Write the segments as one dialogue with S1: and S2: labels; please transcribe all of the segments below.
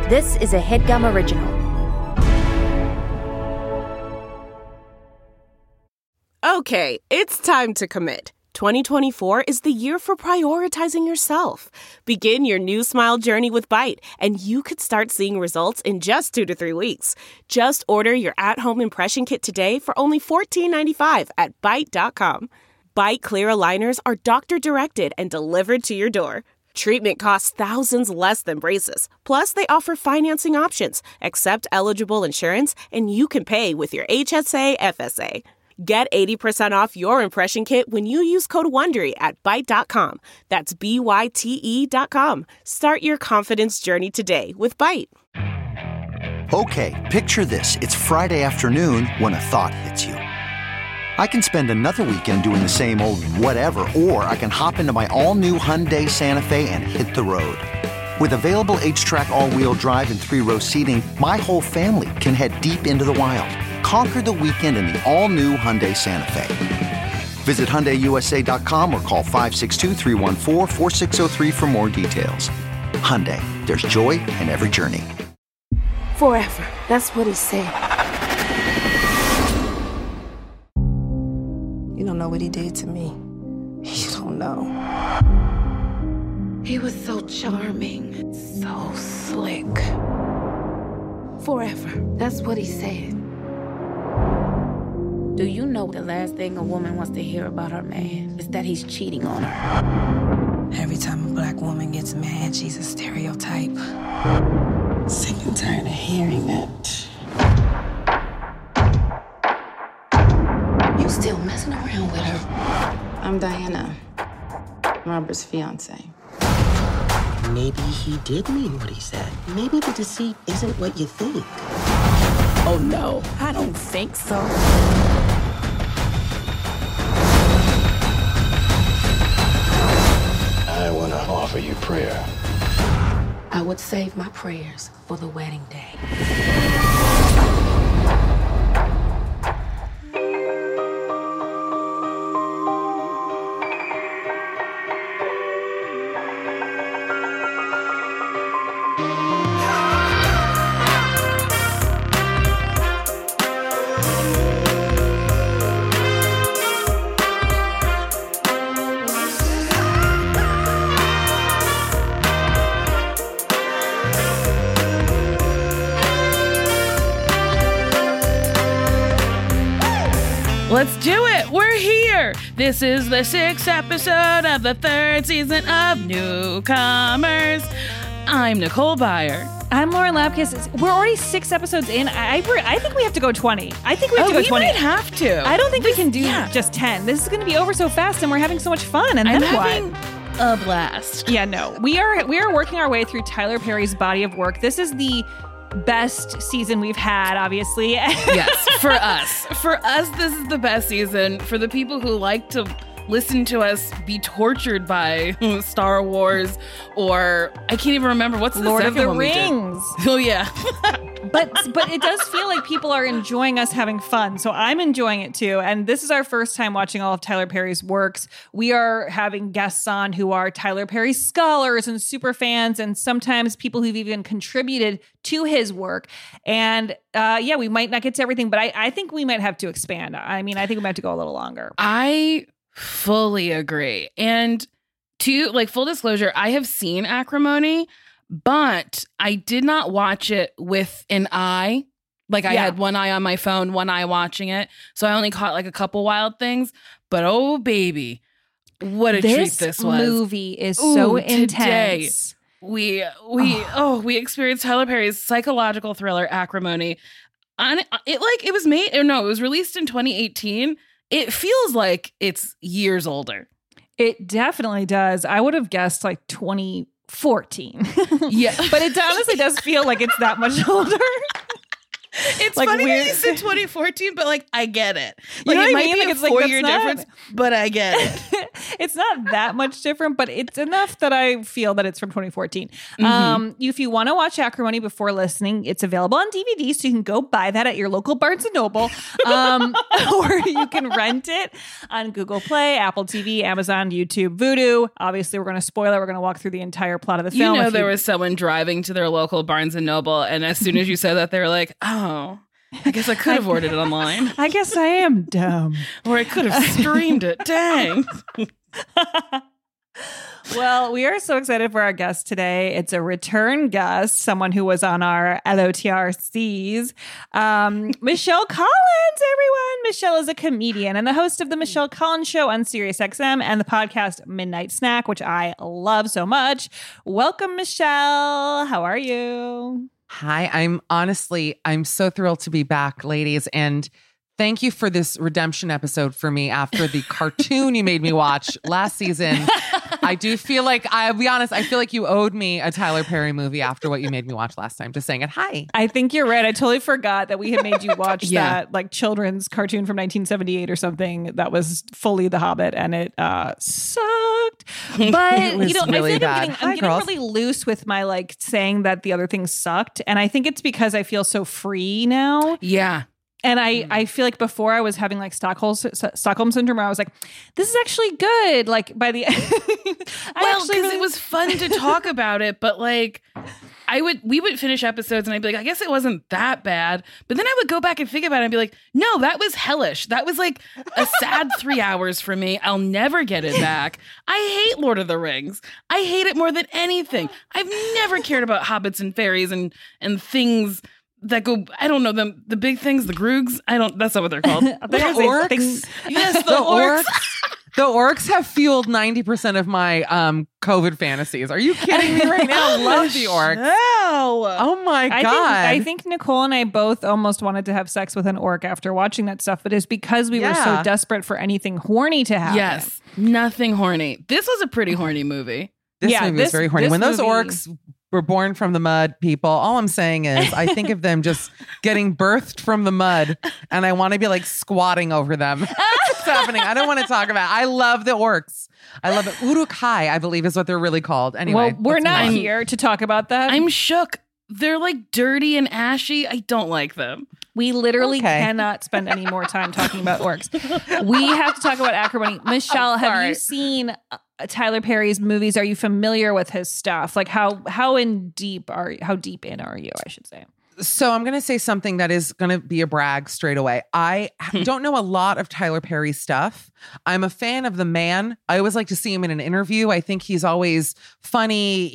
S1: This is a HeadGum original.
S2: Okay, it's time to commit. 2024 is the year for prioritizing yourself. Begin your new smile journey with Byte, and you could start seeing results in just 2 to 3 weeks. Just order your at-home impression kit today for only $14.95 at Byte.com. Byte Clear aligners are doctor-directed and delivered to your door. Treatment costs thousands less than braces. Plus, they offer financing options, accept eligible insurance, and you can pay with your HSA FSA. Get 80% off your impression kit when you use code WONDERY at Byte.com. That's BYTE.com. Start your confidence journey today with Byte.
S3: Okay, picture this. It's Friday afternoon when a thought hits you. I can spend another weekend doing the same old whatever, or I can hop into my all-new Hyundai Santa Fe and hit the road. With available H-Track all-wheel drive and 3-row seating, my whole family can head deep into the wild. Conquer the weekend in the all-new Hyundai Santa Fe. Visit HyundaiUSA.com or call 562-314-4603 for more details. Hyundai, there's joy in every journey.
S4: Forever, that's what he said. You don't know what he did to me. You don't know. He was so charming, so slick. Forever, that's what he said. Do you know the last thing a woman wants to hear about her man is that he's cheating on her?
S5: Every time a black woman gets mad, she's a stereotype. Sick and tired of hearing that.
S4: You still messing around with her?
S5: I'm Diana, Robert's fiance.
S6: Maybe he did mean what he said. Maybe the deceit isn't what you think.
S4: Oh no, I don't think so.
S7: I want to offer you prayer.
S4: I would save my prayers for the wedding day.
S8: Let's do it! We're here! This is the 6th episode of the 3rd season of Newcomers. I'm Nicole Byer.
S9: I'm Lauren Lapkus. We're already 6 episodes in. I think we have to go 20. I think we have to go 20.
S8: We might have to.
S9: I don't think we can do just 10. This is going to be over so fast, and we're having so much fun. And
S8: I'm
S9: then
S8: having
S9: what?
S8: A blast.
S9: Yeah, no. We are working our way through Tyler Perry's body of work. This is the best season we've had, obviously.
S8: Yes, for us. For us, this is the best season. For the people who like to listen to us be tortured by Star Wars, or I can't even remember what's the
S9: Lord of
S8: second
S9: the
S8: one
S9: Rings.
S8: Oh yeah.
S9: But it does feel like people are enjoying us having fun. So I'm enjoying it too. And this is our first time watching all of Tyler Perry's works. We are having guests on who are Tyler Perry scholars and super fans, and sometimes people who've even contributed to his work. And we might not get to everything, but I think we might have to expand. I mean, I think we might have to go a little longer.
S8: I fully agree. And to full disclosure, I have seen Acrimony, but I did not watch it with an eye. I had one eye on my phone, one eye watching it. So I only caught a couple wild things. But oh, baby, what a treat this was.
S9: This movie is so intense.
S8: Today, we experienced Tyler Perry's psychological thriller, Acrimony. And it was released in 2018. It feels like it's years older.
S9: It definitely does. I would have guessed 2014.
S8: Yeah.
S9: But it honestly does feel like it's that much older.
S8: It's
S9: like
S8: funny
S9: weird.
S8: that you said 2014, but like I get it.
S9: You know what
S8: it
S9: I
S8: might
S9: mean?
S8: be
S9: Like,
S8: a
S9: it's like,
S8: 4-year
S9: that's not-
S8: difference, but I get it.
S9: It's not that much different, but it's enough that I feel that it's from 2014. If you want to watch Acrimony before listening, it's available on DVD, so you can go buy that at your local Barnes & Noble, or you can rent it on Google Play, Apple TV, Amazon, YouTube, Vudu. Obviously, we're going to spoil it. We're going to walk through the entire plot of the film.
S8: You know, there was someone driving to their local Barnes & Noble, and as soon as you said that, they were like, oh, I guess I could have ordered it online.
S9: I guess I am dumb.
S8: Or I could have streamed it. Dang.
S9: Well, we are so excited for our guest today. It's a return guest, someone who was on our LOTRCs. Michelle Collins, everyone. Michelle is a comedian and the host of the Michelle Collins Show on SiriusXM and the podcast Midnight Snack, which I love so much. Welcome, Michelle. How are you?
S10: Hi, I'm so thrilled to be back, ladies. And thank you for this redemption episode for me after the cartoon you made me watch last season. I do feel like, I'll be honest, I feel like you owed me a Tyler Perry movie after what you made me watch last time. Just saying it. Hi.
S9: I think you're right. I totally forgot that we had made you watch that like children's cartoon from 1978 or something that was fully The Hobbit, and it sucked. But
S10: It was really
S9: I feel
S10: bad.
S9: like I'm getting really loose with my like saying that the other things sucked, and I think it's because I feel so free now.
S8: Yeah.
S9: And I feel like before I was having like Stockholm syndrome, where I was like, this is actually good. Like by the
S8: well, because it was fun to talk about it, but like we would finish episodes and I'd be like, I guess it wasn't that bad. But then I would go back and think about it and be like, no, that was hellish. That was like a sad 3 hours for me. I'll never get it back. I hate Lord of the Rings. I hate it more than anything. I've never cared about hobbits and fairies and things that go, I don't know, the big things, the Groogs. That's not what they're called.
S10: The orcs.
S8: Yes, the orcs.
S10: The orcs have fueled 90% of my COVID fantasies. Are you kidding me right now? I love the orcs. Oh my God.
S9: I think Nicole and I both almost wanted to have sex with an orc after watching that stuff, but it's because we were so desperate for anything horny to happen.
S8: Yes, nothing horny. This was a pretty horny movie.
S10: This movie was very horny. When those orcs were born from the mud, people, all I'm saying is I think of them just getting birthed from the mud, and I want to be like squatting over them. What's happening? I don't want to talk about it. I love the orcs. I love it. Uruk-hai, I believe, is what they're really called. Anyway,
S9: well, we're not here to talk about that.
S8: I'm shook. They're like dirty and ashy. I don't like them.
S9: We literally cannot spend any more time talking about orcs. We have to talk about Acrimony. Michelle, have you seen Tyler Perry's movies? Are you familiar with his stuff? Like how deep in are you, I should say?
S10: So I'm going to say something that is going to be a brag straight away. I don't know a lot of Tyler Perry stuff. I'm a fan of the man. I always like to see him in an interview. I think he's always funny.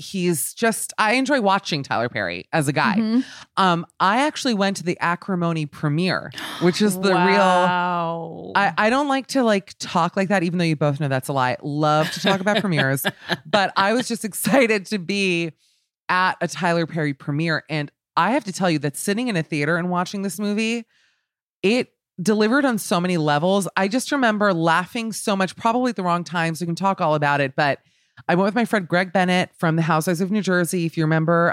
S10: I enjoy watching Tyler Perry as a guy. Mm-hmm. I actually went to the Acrimony premiere, which is the real. I don't like to like talk like that, even though you both know that's a lie. Love to talk about premieres, but I was just excited to be at a Tyler Perry premiere, and I have to tell you that sitting in a theater and watching this movie, it delivered on so many levels. I just remember laughing so much, probably at the wrong time, so we can talk all about it. But I went with my friend Greg Bennett from the Housewives of New Jersey. If you remember,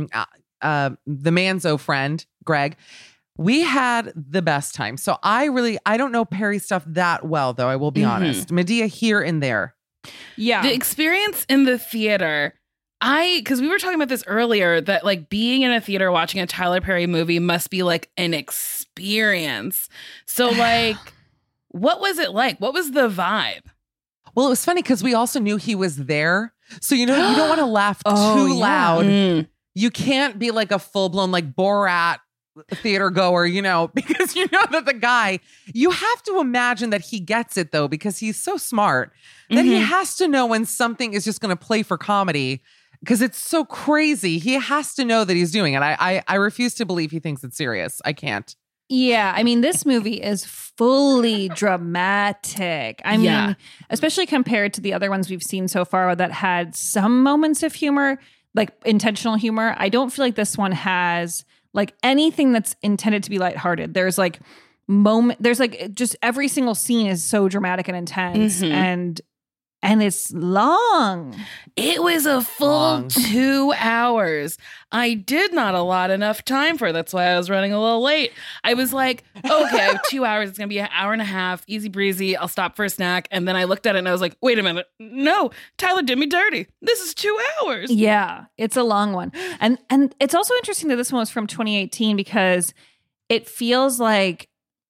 S10: the Manzo friend, Greg. We had the best time. So I don't know Perry stuff that well, though, I will be honest. Medea here and there.
S9: Yeah.
S8: The experience in the theater, because we were talking about this earlier, that like being in a theater watching a Tyler Perry movie must be like an experience. So like, what was it like? What was the vibe?
S10: Well, it was funny because we also knew he was there. So, you know, you don't want to laugh too loud. You can't be like a full-blown like Borat theater goer, you know, because you know that the guy, you have to imagine that he gets it though, because he's so smart that he has to know when something is just going to play for comedy. Because it's so crazy. He has to know that he's doing it. I refuse to believe he thinks it's serious. I can't.
S9: Yeah. I mean, this movie is fully dramatic. I mean, especially compared to the other ones we've seen so far that had some moments of humor, like intentional humor. I don't feel like this one has like anything that's intended to be lighthearted. There's like just every single scene is so dramatic and intense. And it's long.
S8: It was a full 2 hours. I did not allot enough time for it. That's why I was running a little late. I was like, okay, I have 2 hours. It's going to be an hour and a half. Easy breezy. I'll stop for a snack. And then I looked at it and I was like, wait a minute. No, Tyler did me dirty. This is 2 hours.
S9: Yeah, it's a long one. And it's also interesting that this one was from 2018 because it feels like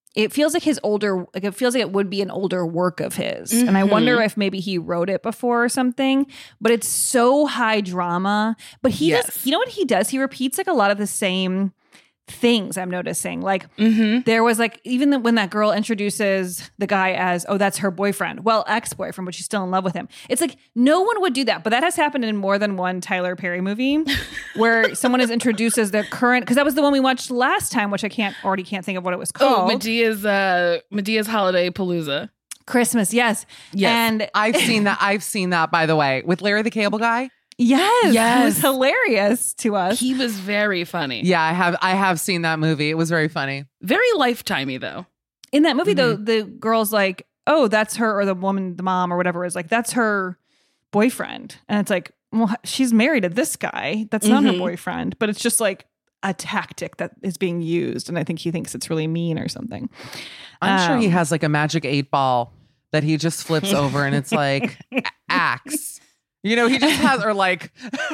S9: his older, like it feels like it would be an older work of his. Mm-hmm. And I wonder if maybe he wrote it before or something, but it's so high drama. But he does, you know what he does? He repeats like a lot of the same things I'm noticing. Like there was like, even when that girl introduces the guy as, oh, that's her boyfriend. Well, ex-boyfriend, but she's still in love with him. It's like, no one would do that. But that has happened in more than one Tyler Perry movie where someone is introduced as their current, because that was the one we watched last time, which I can't think of what it was called.
S8: Oh, Medea's Holiday Palooza.
S9: Christmas, yes.
S10: And I've seen that, by the way, with Larry the Cable Guy.
S9: Yes. It was hilarious to us.
S8: He was very funny.
S10: Yeah, I have seen that movie. It was very funny.
S8: Very Lifetimey, though.
S9: In that movie, though, the girl's like, oh, that's her, or the woman, the mom, or whatever, is like, that's her boyfriend. And it's like, well, she's married to this guy. That's not her boyfriend. But it's just like a tactic that is being used. And I think he thinks it's really mean or something.
S10: I'm sure he has like a magic 8-ball that he just flips over and it's like axe. You know, he just has, or like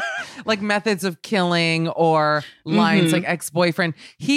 S10: methods of killing or lines like ex-boyfriend.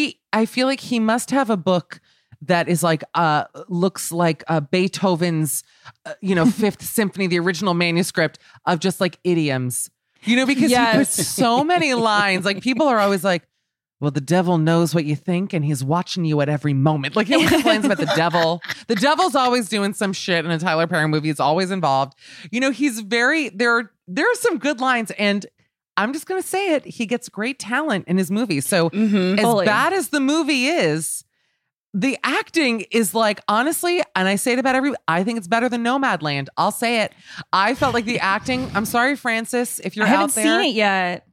S10: I feel like he must have a book that is like, looks like Beethoven's, Fifth Symphony, the original manuscript of just like idioms, because he puts so many lines. Like people are always like, well, the devil knows what you think and he's watching you at every moment. Like he always explains about the devil. The devil's always doing some shit in a Tyler Perry movie. It's always involved. He's there are some good lines, and I'm just going to say it. He gets great talent in his movies. So as bad as the movie is, the acting is like, honestly, and I say it about I think it's better than Nomadland. I'll say it. I felt like the acting, I'm sorry, Francis, if you're out there.
S9: I haven't seen it yet.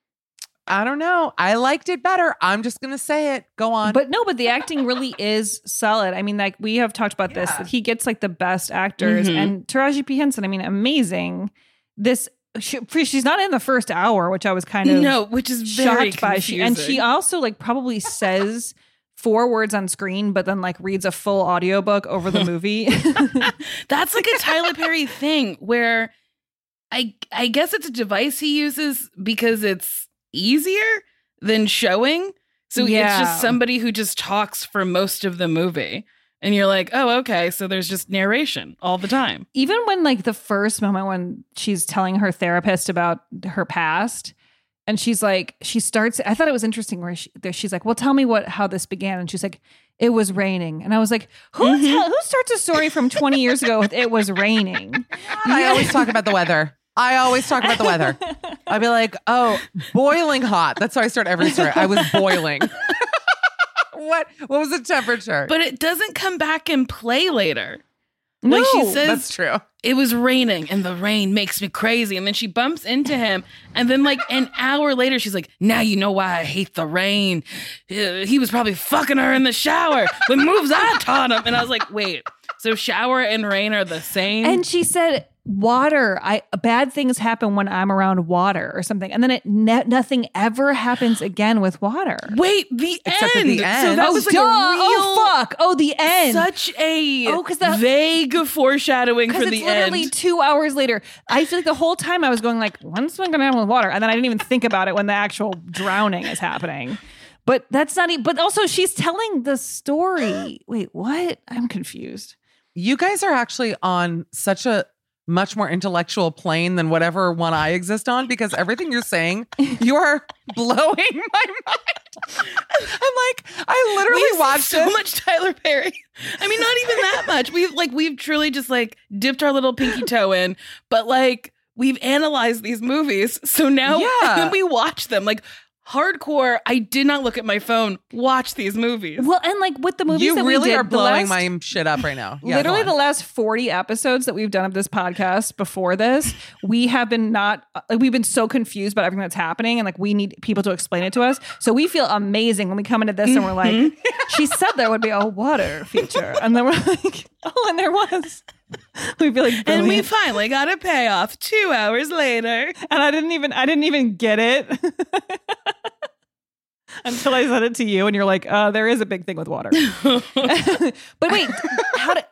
S10: I don't know. I liked it better. I'm just going to say it. Go on.
S9: But the acting really is solid. I mean, like we have talked about this, that he gets like the best actors, and Taraji P. Henson, I mean, amazing. She's not in the first hour, which I was kind of
S8: which is very
S9: shocked by. And she also like probably says 4 words on screen, but then like reads a full audiobook over the movie.
S8: That's like a Tyler Perry thing where I guess it's a device he uses because it's easier than showing. So it's just somebody who just talks for most of the movie. And you're like, oh, okay. So there's just narration all the time.
S9: Even when like the first moment when she's telling her therapist about her past, and she's like, she starts, I thought it was interesting where she's like, well, tell me how this began. And she's like, it was raining. And I was like, who starts a story from 20 years ago with it was raining?
S10: I always talk about the weather. I'd be like, oh, boiling hot. That's how I start every story. I was boiling. What was the temperature?
S8: But it doesn't come back and play later.
S10: No,
S8: like she says,
S10: that's true.
S8: It was raining and the rain makes me crazy. And then she bumps into him. And then like an hour later, she's like, now you know why I hate the rain. He was probably fucking her in the shower with moves I taught him. And I was like, wait, so shower and rain are the same?
S9: And she said, water, bad things happen when I'm around water or something. And then nothing ever happens again with water.
S8: Wait, Except
S10: at the end.
S8: So that was like a real...
S9: the end.
S8: Such a vague foreshadowing for the end.
S9: Because it's literally 2 hours later. I feel like the whole time I was going like, when's something going to happen with water? And then I didn't even think about it when the actual drowning is happening. But that's not but also she's telling the story. Wait, what? I'm confused.
S10: You guys are actually on such a much more intellectual plane than whatever one I exist on, because everything you're saying, you are blowing my mind. I'm like, I literally watched
S8: so much Tyler Perry. I mean, not even that much. We've truly just like dipped our little pinky toe in, but like we've analyzed these movies. So now when we watch them, like hardcore, I did not look at my phone, watch these movies.
S9: Well, and like with the movies that
S10: really
S9: we did,
S10: are blowing my shit up right now. Yeah,
S9: literally the last 40 episodes that we've done of this podcast before this, we have been we've been so confused about everything that's happening, and like we need people to explain it to us. So we feel amazing when we come into this and we're like, she said there would be a water feature. And then we're like, oh, and there was. We feel like
S8: And we
S9: brilliant.
S8: finally got a payoff 2 hours later.
S9: And I didn't even get it until I said it to you, and you're like, there is a big thing with water. But wait, how to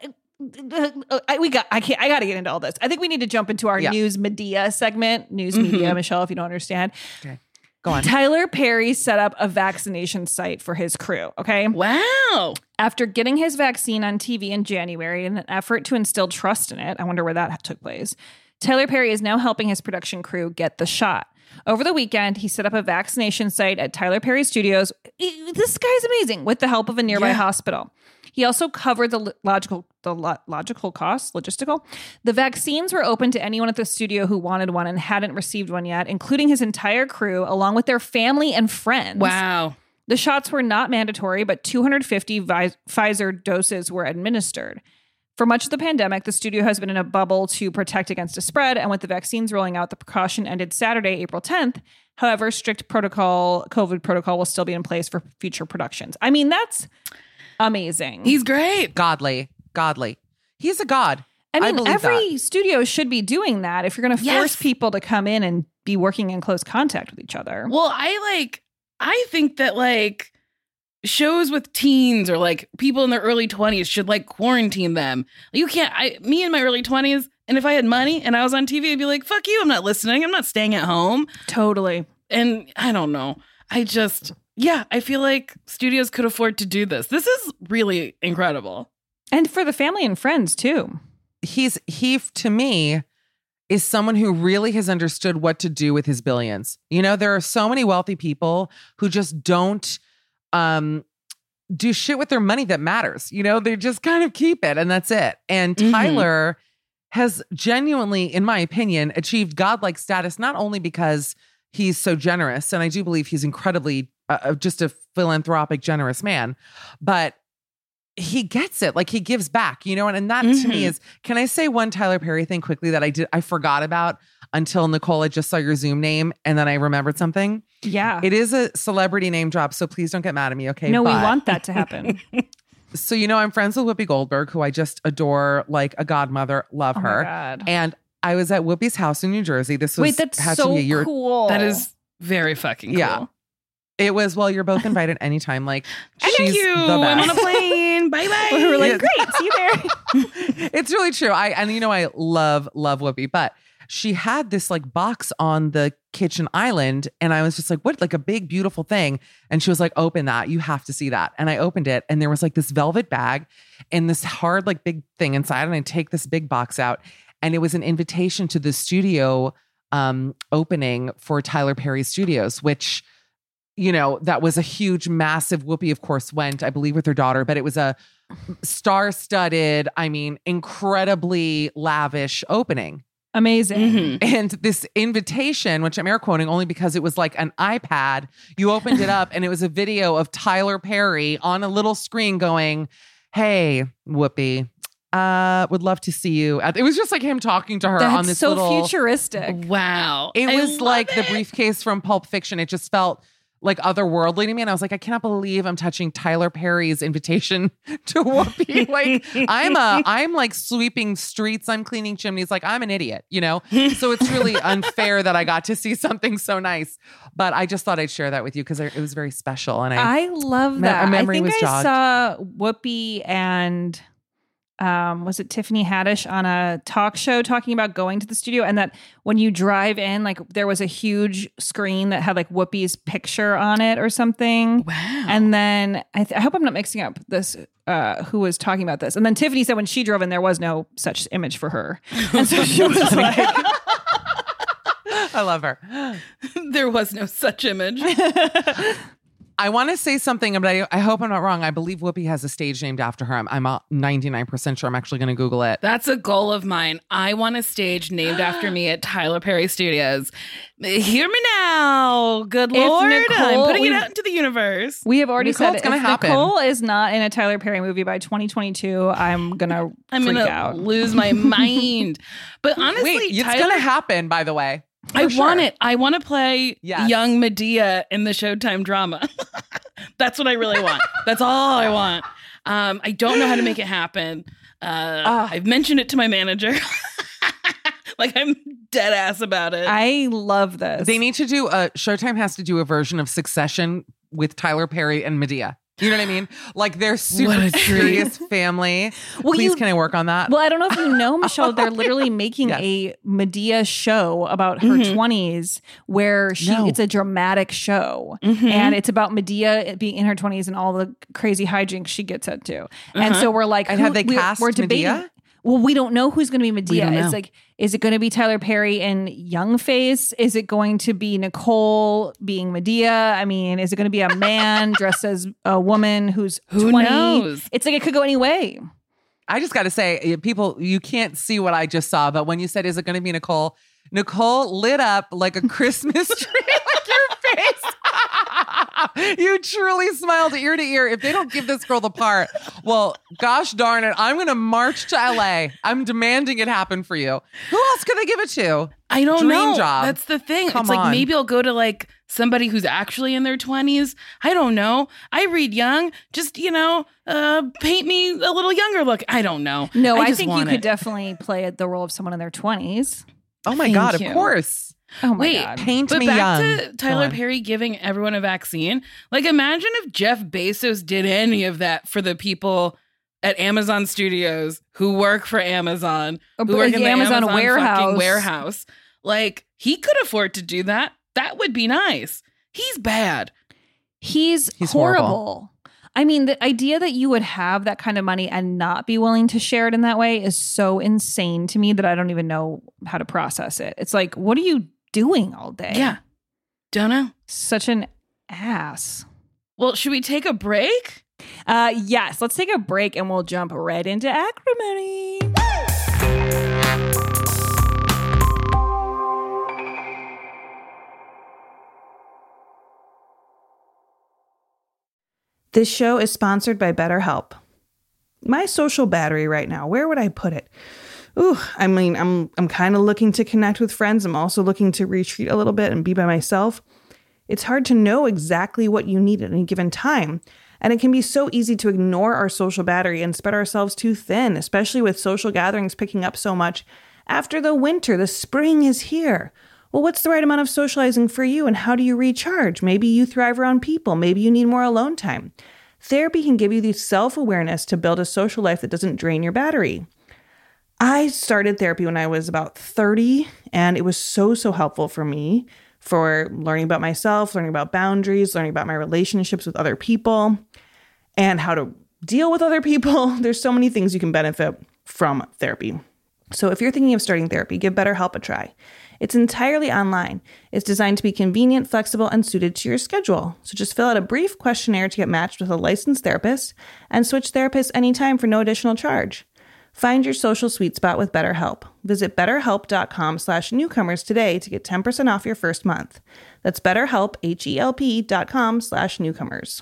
S9: I got to get into all this. I think we need to jump into our news media segment. News media, Michelle, if you don't understand.
S10: Okay. Go on.
S9: Tyler Perry set up a vaccination site for his crew. Okay.
S8: Wow.
S9: After getting his vaccine on TV in January in an effort to instill trust in it, I wonder where that took place. Tyler Perry is now helping his production crew get the shot. Over the weekend, he set up a vaccination site at Tyler Perry Studios. This guy's amazing, with the help of a nearby hospital. He also covered the logistical costs. The vaccines were open to anyone at the studio who wanted one and hadn't received one yet, including his entire crew, along with their family and friends.
S8: Wow.
S9: The shots were not mandatory, but 250 Pfizer doses were administered. For much of the pandemic, the studio has been in a bubble to protect against a spread, and with the vaccines rolling out, the precaution ended Saturday, April 10th. However, strict COVID protocol will still be in place for future productions. I mean, that's amazing.
S8: He's great.
S10: Godly. He's a god.
S9: I mean,
S10: believe
S9: every studio should be doing that if you're going to force people to come in and be working in close contact with each other.
S8: Well, I think that like shows with teens or like people in their early 20s should like quarantine them. You can't, me in my early 20s, and if I had money and I was on TV, I'd be like, fuck you, I'm not listening. I'm not staying at home.
S9: Totally.
S8: And I don't know. I feel like studios could afford to do this. This is really incredible.
S9: And for the family and friends too.
S10: He to me is someone who really has understood what to do with his billions. You know, there are so many wealthy people who just don't do shit with their money that matters. You know, they just kind of keep it and that's it. And Tyler has genuinely, in my opinion, achieved godlike status, not only because he's so generous, and I do believe he's incredibly just a philanthropic, generous man, but he gets it. Like he gives back, you know, and that to me is, can I say one Tyler Perry thing quickly that I forgot about until Nicole, I just saw your Zoom name and then I remembered something.
S9: Yeah.
S10: It is a celebrity name drop, so please don't get mad at me, okay?
S9: No, we want that to happen.
S10: So, you know, I'm friends with Whoopi Goldberg, who I just adore like a godmother, love her.
S9: My God.
S10: And I was at Whoopi's house in New Jersey. This was
S9: that's
S10: had
S9: so
S10: to be a year.
S9: cool.
S8: That is very fucking cool.
S10: Yeah. It was, well, you're both invited anytime. Like,
S8: Thank
S10: she's
S8: you.
S10: the best.
S8: I'm on a plane. Bye-bye.
S9: We were like, great, see you there.
S10: It's really true. I love Whoopi, but she had this like box on the kitchen island, and I was just like, what? Like a big, beautiful thing. And she was like, open that. You have to see that. And I opened it, and there was like this velvet bag and this hard, like big thing inside. And I take this big box out, and it was an invitation to the studio opening for Tyler Perry Studios, which, you know, that was a huge, massive. Whoopi, of course, went, I believe, with her daughter, but it was a star-studded, I mean, incredibly lavish opening.
S9: Amazing.
S10: And this invitation, which I'm air quoting only because it was like an iPad, you opened it up and it was a video of Tyler Perry on a little screen going, hey, Whoopi, would love to see you. It was just like him talking to her
S9: That's
S10: on this
S9: so
S10: little
S9: futuristic.
S8: Wow.
S10: It
S8: I
S10: was like
S8: love
S10: the briefcase from Pulp Fiction. It just felt like otherworldly to me. And I was like, I cannot believe I'm touching Tyler Perry's invitation to Whoopi. Like I'm like sweeping streets. I'm cleaning chimneys. Like I'm an idiot, you know? So it's really unfair that I got to see something so nice. But I just thought I'd share that with you because it was very special. And
S9: I love that.
S10: My memory
S9: I think
S10: was jogged.
S9: saw Whoopi and was it Tiffany Haddish on a talk show talking about going to the studio, and that when you drive in, like there was a huge screen that had like Whoopi's picture on it or something.
S8: Wow.
S9: And then I hope I'm not mixing up this, who was talking about this. And then Tiffany said when she drove in, there was no such image for her. And so she was like,
S10: I love her.
S8: There was no such image.
S10: I want to say something, but I hope I'm not wrong. I believe Whoopi has a stage named after her. I'm 99% sure. I'm actually going to Google it.
S8: That's a goal of mine. I want a stage named after me at Tyler Perry Studios. Hear me now. Good Lord. I'm putting it out into the universe.
S9: We have already
S10: Nicole,
S9: said
S10: it's gonna
S9: if
S10: happen.
S9: Nicole is not in a Tyler Perry movie by 2022, I'm going to freak out.
S8: Lose my mind. But honestly,
S10: Wait, it's
S8: Tyler,
S10: going to happen, by the way.
S8: I
S10: For
S8: want
S10: sure.
S8: it. I want to play
S10: Yes.
S8: young Medea in the Showtime drama. That's what I really want. That's all I want. I don't know how to make it happen. I've mentioned it to my manager. Like, I'm dead ass about it.
S9: I love this.
S10: They need to do Showtime has to do a version of Succession with Tyler Perry and Medea. You know what I mean? Like, they're super serious family. Please, can I work on that?
S9: Well, I don't know if you know, Michelle, they're literally making a Medea show about her 20s where it's a dramatic show. And it's about Medea being in her 20s and all the crazy hijinks she gets into. And so we're like,
S10: and have they cast
S9: we're debating.
S10: Medea?
S9: Well, we don't know who's going to be Medea. It's like, is it going to be Tyler Perry and young face? Is it going to be Nicole being Medea? I mean, is it going to be a man dressed as a woman who's 20?
S8: Knows?
S9: It's like, it could go any way.
S10: I just got to say, people, you can't see what I just saw, but when you said, is it going to be Nicole? Nicole lit up like a Christmas tree, like your face. You truly smiled ear to ear. If they don't give this girl the part, well, gosh darn it, I'm going to march to LA. I'm demanding it happen for you. Who else could they give it to?
S8: I don't know.
S10: Dream job.
S8: That's the thing.
S10: Come
S8: it's like,
S10: on.
S8: maybe I'll go to like somebody who's actually in their 20s. I don't know. I read young. Just, paint me a little younger look. I don't know.
S9: No, I
S8: just
S9: think you
S8: want
S9: could
S8: it.
S9: definitely play the role of someone in their 20s.
S10: Oh my
S8: Thank
S10: God,
S8: you.
S10: of course.
S9: Oh my
S8: Wait,
S9: God.
S10: Paint
S8: but
S10: me
S8: back
S10: young.
S8: to Tyler Perry giving everyone a vaccine. Like, imagine if Jeff Bezos did any of that for the people at Amazon Studios who work for Amazon, who work in the Amazon fucking warehouse. Like, he could afford to do that. That would be nice. He's bad.
S9: He's
S10: horrible.
S9: horrible. I mean, the idea that you would have that kind of money and not be willing to share it in that way is so insane to me that I don't even know how to process it. It's like, what are you doing all day?
S8: Yeah. Don't know.
S9: Such an ass.
S8: Well, should we take a break?
S9: Yes, let's take a break and we'll jump right into acrimony.
S11: This show is sponsored by BetterHelp. My social battery right now, where would I put it? Ooh, I mean, I'm kind of looking to connect with friends. I'm also looking to retreat a little bit and be by myself. It's hard to know exactly what you need at any given time. And it can be so easy to ignore our social battery and spread ourselves too thin, especially with social gatherings picking up so much. After the winter, the spring is here. Well, what's the right amount of socializing for you and how do you recharge? Maybe you thrive around people. Maybe you need more alone time. Therapy can give you the self-awareness to build a social life that doesn't drain your battery. I started therapy when I was about 30, and it was so helpful for me for learning about myself, learning about boundaries, learning about my relationships with other people, and how to deal with other people. There's so many things you can benefit from therapy. So if you're thinking of starting therapy, give BetterHelp a try. It's entirely online. It's designed to be convenient, flexible, and suited to your schedule. So just fill out a brief questionnaire to get matched with a licensed therapist and switch therapists anytime for no additional charge. Find your social sweet spot with BetterHelp. Visit betterhelp.com/newcomers today to get 10% off your first month. That's BetterHelp, HELP.com/newcomers.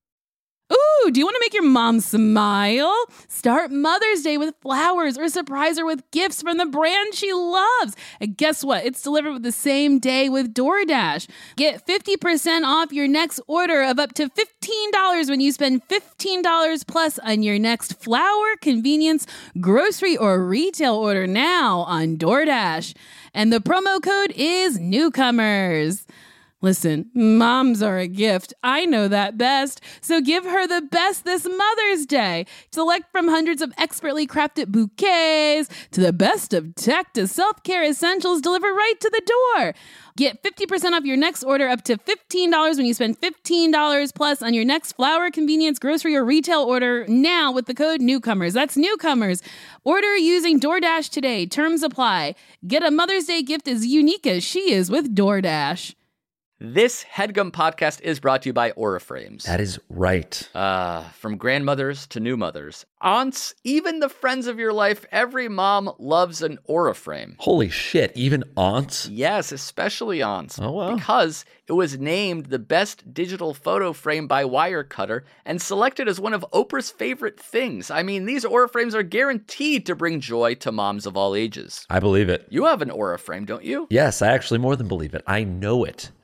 S12: Ooh, do you want to make your mom smile? Start Mother's Day with flowers or surprise her with gifts from the brand she loves. And guess what? It's delivered with the same day with DoorDash. Get 50% off your next order of up to $15 when you spend $15 plus on your next flower, convenience, grocery, or retail order now on DoorDash. And the promo code is Newcomers. Listen, moms are a gift. I know that best. So give her the best this Mother's Day. Select from hundreds of expertly crafted bouquets to the best of tech to self-care essentials delivered right to the door. Get 50% off your next order up to $15 when you spend $15 plus on your next flower, convenience, grocery, or retail order now with the code Newcomers. That's Newcomers. Order using DoorDash today. Terms apply. Get a Mother's Day gift as unique as she is with DoorDash.
S13: This HeadGum podcast is brought to you by Auriframes.
S14: That is right.
S13: From grandmothers to new mothers, aunts, even the friends of your life, every mom loves an Auriframe.
S14: Holy shit, even aunts?
S13: Yes, especially aunts.
S14: Oh, wow.
S13: Because it was named the best digital photo frame by Wirecutter and selected as one of Oprah's favorite things. I mean, these Auriframes are guaranteed to bring joy to moms of all ages.
S14: I believe it.
S13: You have an Auriframe, don't you?
S14: Yes, I actually more than believe it. I know it.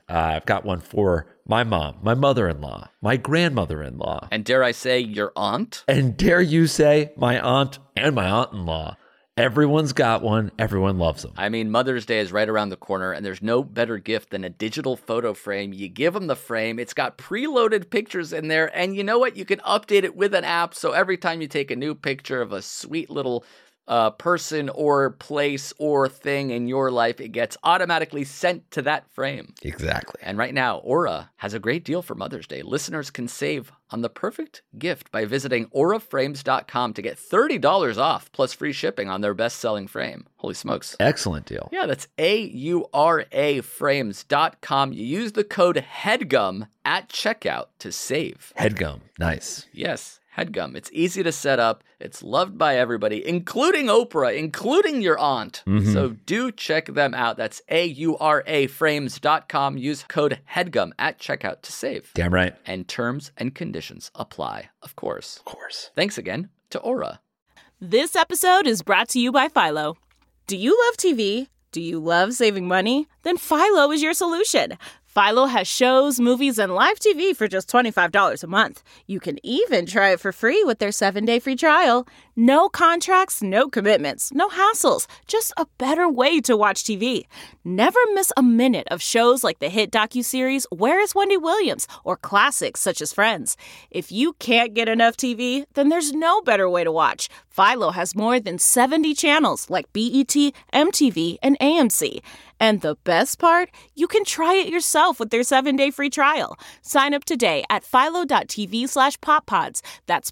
S14: I've got one for my mom, my mother-in-law, my grandmother-in-law.
S13: And dare I say, your aunt?
S14: And dare you say, my aunt and my aunt-in-law. Everyone's got one. Everyone loves them.
S13: I mean, Mother's Day is right around the corner, and there's no better gift than a digital photo frame. You give them the frame. It's got preloaded pictures in there, and you know what? You can update it with an app, so every time you take a new picture of a sweet little person or place or thing in your life, it gets automatically sent to that frame.
S14: Exactly.
S13: And right now, Aura has a great deal for Mother's Day. Listeners can save on the perfect gift by visiting auraframes.com to get $30 off plus free shipping on their best-selling frame. Holy smokes.
S14: Excellent deal.
S13: Yeah, that's auraframes.com. You use the code HEADGUM at checkout to save.
S14: HEADGUM. Nice.
S13: Yes. HEADGUM. It's easy to set up. It's loved by everybody, including Oprah, including your aunt.
S14: Mm-hmm.
S13: So do check them out. That's auraframes.com. Use code HEADGUM at checkout to save.
S14: Damn right.
S13: And terms and conditions apply, of course.
S14: Of course.
S13: Thanks again to Aura.
S2: This episode is brought to you by Philo. Do you love TV? Do you love saving money? Then Philo is your solution. Philo has shows, movies, and live TV for just $25 a month. You can even try it for free with their 7-day free trial. No contracts, no commitments, no hassles. Just a better way to watch TV. Never miss a minute of shows like the hit docuseries Where is Wendy Williams? Or classics such as Friends. If you can't get enough TV, then there's no better way to watch. Philo has more than 70 channels like BET, MTV, and AMC. And the best part? You can try it yourself with their 7-day free trial. Sign up today at philo.tv/poppods. That's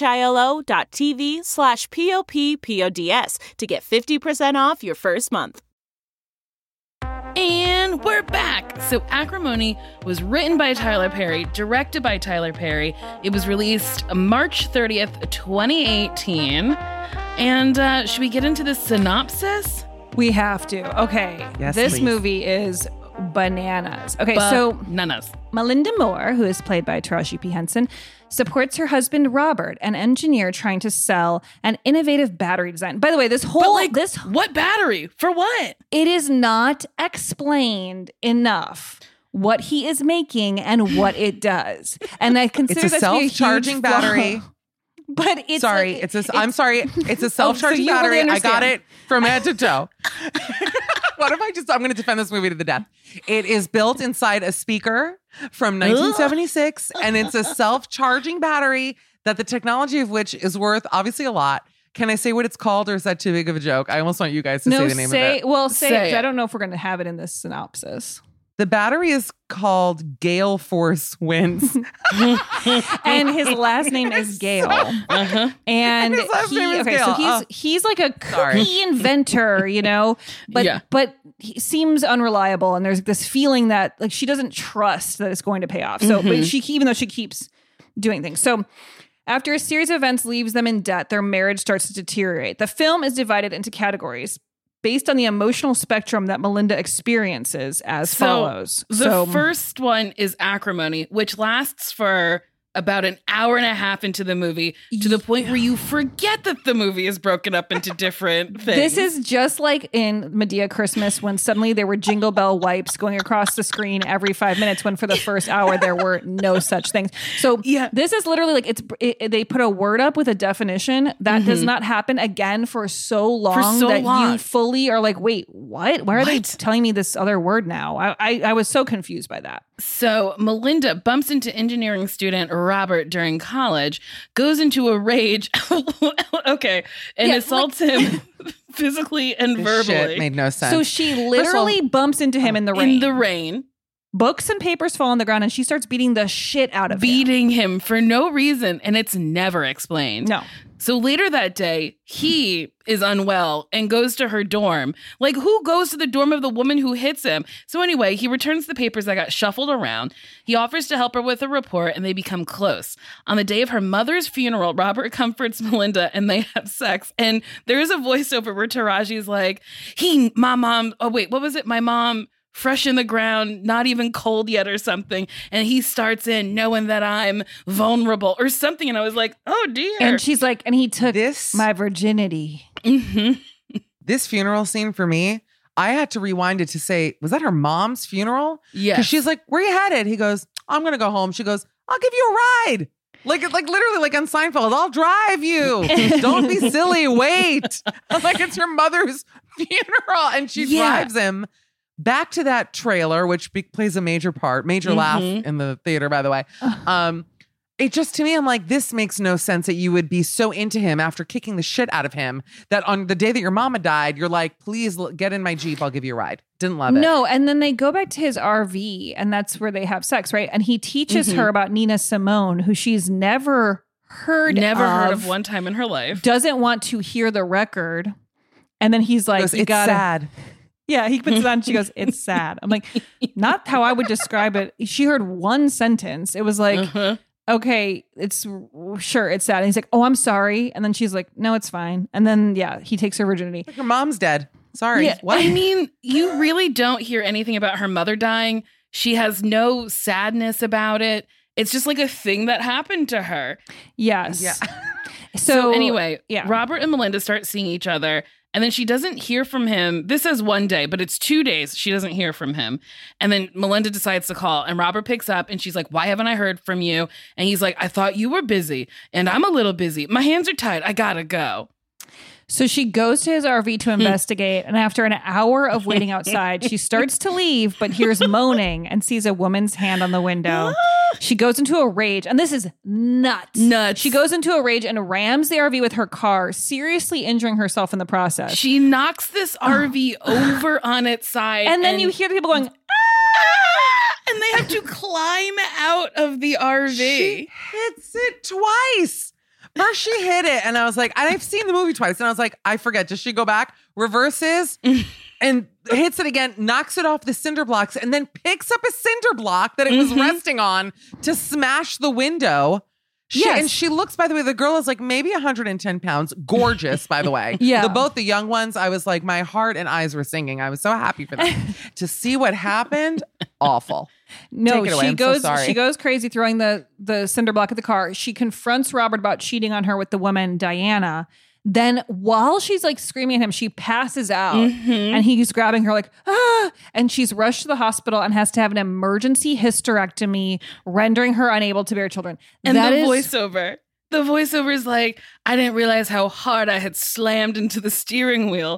S2: philo.tv/POPPODS to get 50% off your first month.
S8: And we're back. So Acrimony was written by Tyler Perry, directed by Tyler Perry. It was released March 30th, 2018. And should we get into the synopsis?
S9: We have to. Okay.
S10: Yes,
S9: this
S10: please.
S9: movie is bananas. Okay, so Melinda Moore, who is played by Taraji P. Henson, supports her husband Robert, an engineer trying to sell an innovative battery design. By the way,
S8: what battery? For what?
S9: It is not explained enough what he is making and what it does. And I consider
S10: it's a
S9: that to be a
S10: self-charging
S9: huge
S10: battery.
S9: flaw. But it's
S10: I'm sorry. It's a self-charging
S9: you really
S10: battery. I got
S9: understand.
S10: it from head to toe. What if I'm going to defend this movie to the death. It is built inside a speaker from 1976, and it's a self-charging battery that the technology of which is worth obviously a lot. Can I say what it's called, or is that too big of a joke? I almost want you guys to say the name of it.
S9: Well, say it. I don't know if we're going to have it in this synopsis.
S10: The battery is called Gale Force Winds.
S9: And his last name is Gale.
S8: Uh-huh.
S9: And
S10: his last name is Gale.
S9: so he's like a kooky inventor, you know, but he seems unreliable. And there's this feeling that like she doesn't trust that it's going to pay off. So, but even though she keeps doing things. So after a series of events leaves them in debt, their marriage starts to deteriorate. The film is divided into categories based on the emotional spectrum that Melinda experiences as follows.
S8: The first one is Acrimony, which lasts for about an hour and a half into the movie to the point where you forget that the movie is broken up into different things.
S9: This is just like in Medea Christmas when suddenly there were Jingle Bell wipes going across the screen every 5 minutes when for the first hour there were no such things. So this is literally like they put a word up with a definition that does not happen again for so long you fully are like, wait, what? Why are they telling me this other word now? I was so confused by that.
S8: So Melinda bumps into engineering student Robert during college, goes into a rage, and assaults him physically and verbally.
S10: Shit made no sense.
S9: So she literally bumps into him in the rain.
S8: In the rain.
S9: Books and papers fall on the ground and she starts beating the shit out of him.
S8: Beating him for no reason, and it's never explained.
S9: No.
S8: So later that day, he is unwell and goes to her dorm. Like, who goes to the dorm of the woman who hits him? So anyway, he returns the papers that got shuffled around. He offers to help her with a report, and they become close. On the day of her mother's funeral, Robert comforts Melinda, and they have sex. And there is a voiceover where Taraji's like, my mom, fresh in the ground, not even cold yet or something. And he starts in knowing that I'm vulnerable or something. And I was like, oh dear.
S9: And she's like, and he took my virginity.
S10: This funeral scene for me, I had to rewind it to say, was that her mom's funeral?
S8: Yes.
S10: Because she's like, where you headed? He goes, I'm going to go home. She goes, I'll give you a ride. Like literally like on Seinfeld, I'll drive you. Don't be silly. Wait. I'm like, it's your mother's funeral. And she drives him back to that trailer, which plays a major laugh in the theater, by the way. It just, to me, I'm like, this makes no sense that you would be so into him after kicking the shit out of him that on the day that your mama died, you're like, please get in my Jeep. I'll give you a ride. Didn't love it.
S9: No. And then they go back to his RV and that's where they have sex, right? And he teaches her about Nina Simone, who she's never heard
S8: of one time in her life.
S9: Doesn't want to hear the record. And then he's like,
S10: it's sad.
S9: Yeah, he puts it on. She goes, it's sad. I'm like, not how I would describe it. She heard one sentence. It was like, okay, it's sad. And he's like, oh, I'm sorry. And then she's like, no, it's fine. And then, he takes her virginity.
S10: Like, your mom's dead. Sorry.
S8: Yeah, what? I mean, you really don't hear anything about her mother dying. She has no sadness about it. It's just like a thing that happened to her.
S9: Yes.
S8: Yeah. So anyway, Robert and Melinda start seeing each other. And then she doesn't hear from him. This says one day, but it's 2 days. She doesn't hear from him. And then Melinda decides to call. And Robert picks up and she's like, why haven't I heard from you? And he's like, I thought you were busy. And I'm a little busy. My hands are tied. I gotta go.
S9: So she goes to his RV to investigate. And after an hour of waiting outside, she starts to leave, but hears moaning and sees a woman's hand on the window. She goes into a rage. And this is nuts. She goes into a rage and rams the RV with her car, seriously injuring herself in the process.
S8: She knocks this RV over on its side.
S9: And then you hear the people going,
S8: and they have to climb out of the RV.
S10: She hits it twice. First, she hit it, and I was like, I've seen the movie twice, and I was like, I forget. Does she go back, reverses, and hits it again, knocks it off the cinder blocks, and then picks up a cinder block that it was resting on to smash the window? And she looks, by the way, the girl is like maybe 110 pounds. Gorgeous, by the way. Both the young ones, I was like, my heart and eyes were singing. I was so happy for them. To see what happened, awful.
S9: No, she goes crazy throwing the cinder block at the car. She confronts Robert about cheating on her with the woman, Diana. Then while she's like screaming at him, she passes out and he's grabbing her like, and she's rushed to the hospital and has to have an emergency hysterectomy, rendering her unable to bear children.
S8: And voiceover. The voiceover is like, I didn't realize how hard I had slammed into the steering wheel.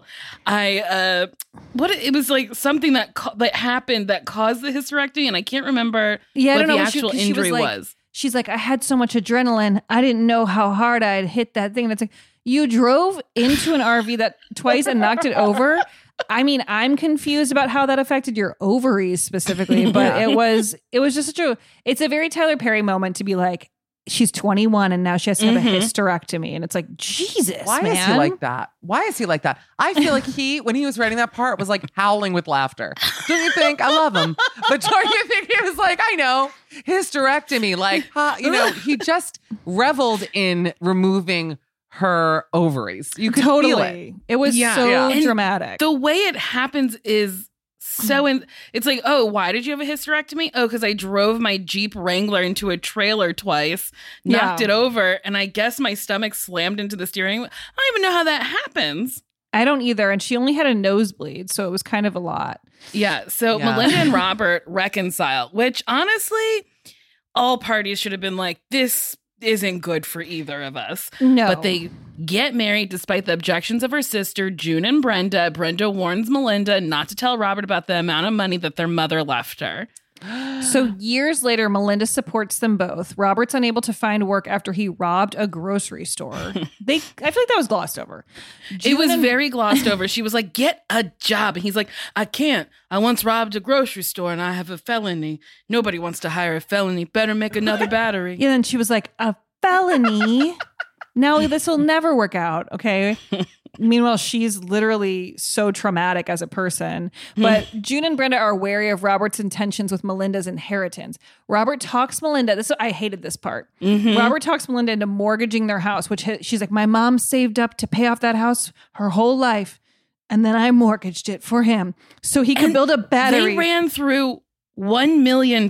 S8: It was like something that happened that caused the hysterectomy, and I can't remember what the actual injury was.
S9: She's like, I had so much adrenaline, I didn't know how hard I had hit that thing. That's like, you drove into an RV that twice and knocked it over. I mean, I'm confused about how that affected your ovaries specifically, but it was just it's a very Tyler Perry moment to be like, she's 21 and now she has to have a hysterectomy. And it's like, Jesus,
S10: Why
S9: man.
S10: is he like that? Why is he like that? I feel like when he was writing that part, was like howling with laughter. Don't you think? I love him. But don't you think he was like, I know, hysterectomy. Like, he just reveled in removing her ovaries. You could feel it.
S9: It was so dramatic.
S8: The way it happens is it's like, oh, why did you have a hysterectomy? Oh, because I drove my Jeep Wrangler into a trailer twice, knocked it over, and I guess my stomach slammed into the steering wheel. I don't even know how that happens.
S9: I don't either. And she only had a nosebleed, so it was kind of a lot.
S8: Yeah. So Melinda and Robert reconcile, which honestly, all parties should have been like, this isn't good for either of us.
S9: No.
S8: But they get married despite the objections of her sister, June and Brenda. Brenda warns Melinda not to tell Robert about the amount of money that their mother left her.
S9: So years later, Melinda supports them both. Robert's unable to find work after he robbed a grocery store. I feel like that was glossed over.
S8: It was very glossed over. She was like, get a job. And he's like, I can't. I once robbed a grocery store and I have a felony. Nobody wants to hire a felony. Better make another battery.
S9: Yeah, and she was like, a felony? No, this will never work out. Okay. Meanwhile, she's literally so traumatic as a person. But June and Brenda are wary of Robert's intentions with Melinda's inheritance. Robert talks Melinda. I hated this part. Robert talks Melinda into mortgaging their house, which she's like, my mom saved up to pay off that house her whole life. And then I mortgaged it for him so he could build a battery.
S8: They ran through $1 million.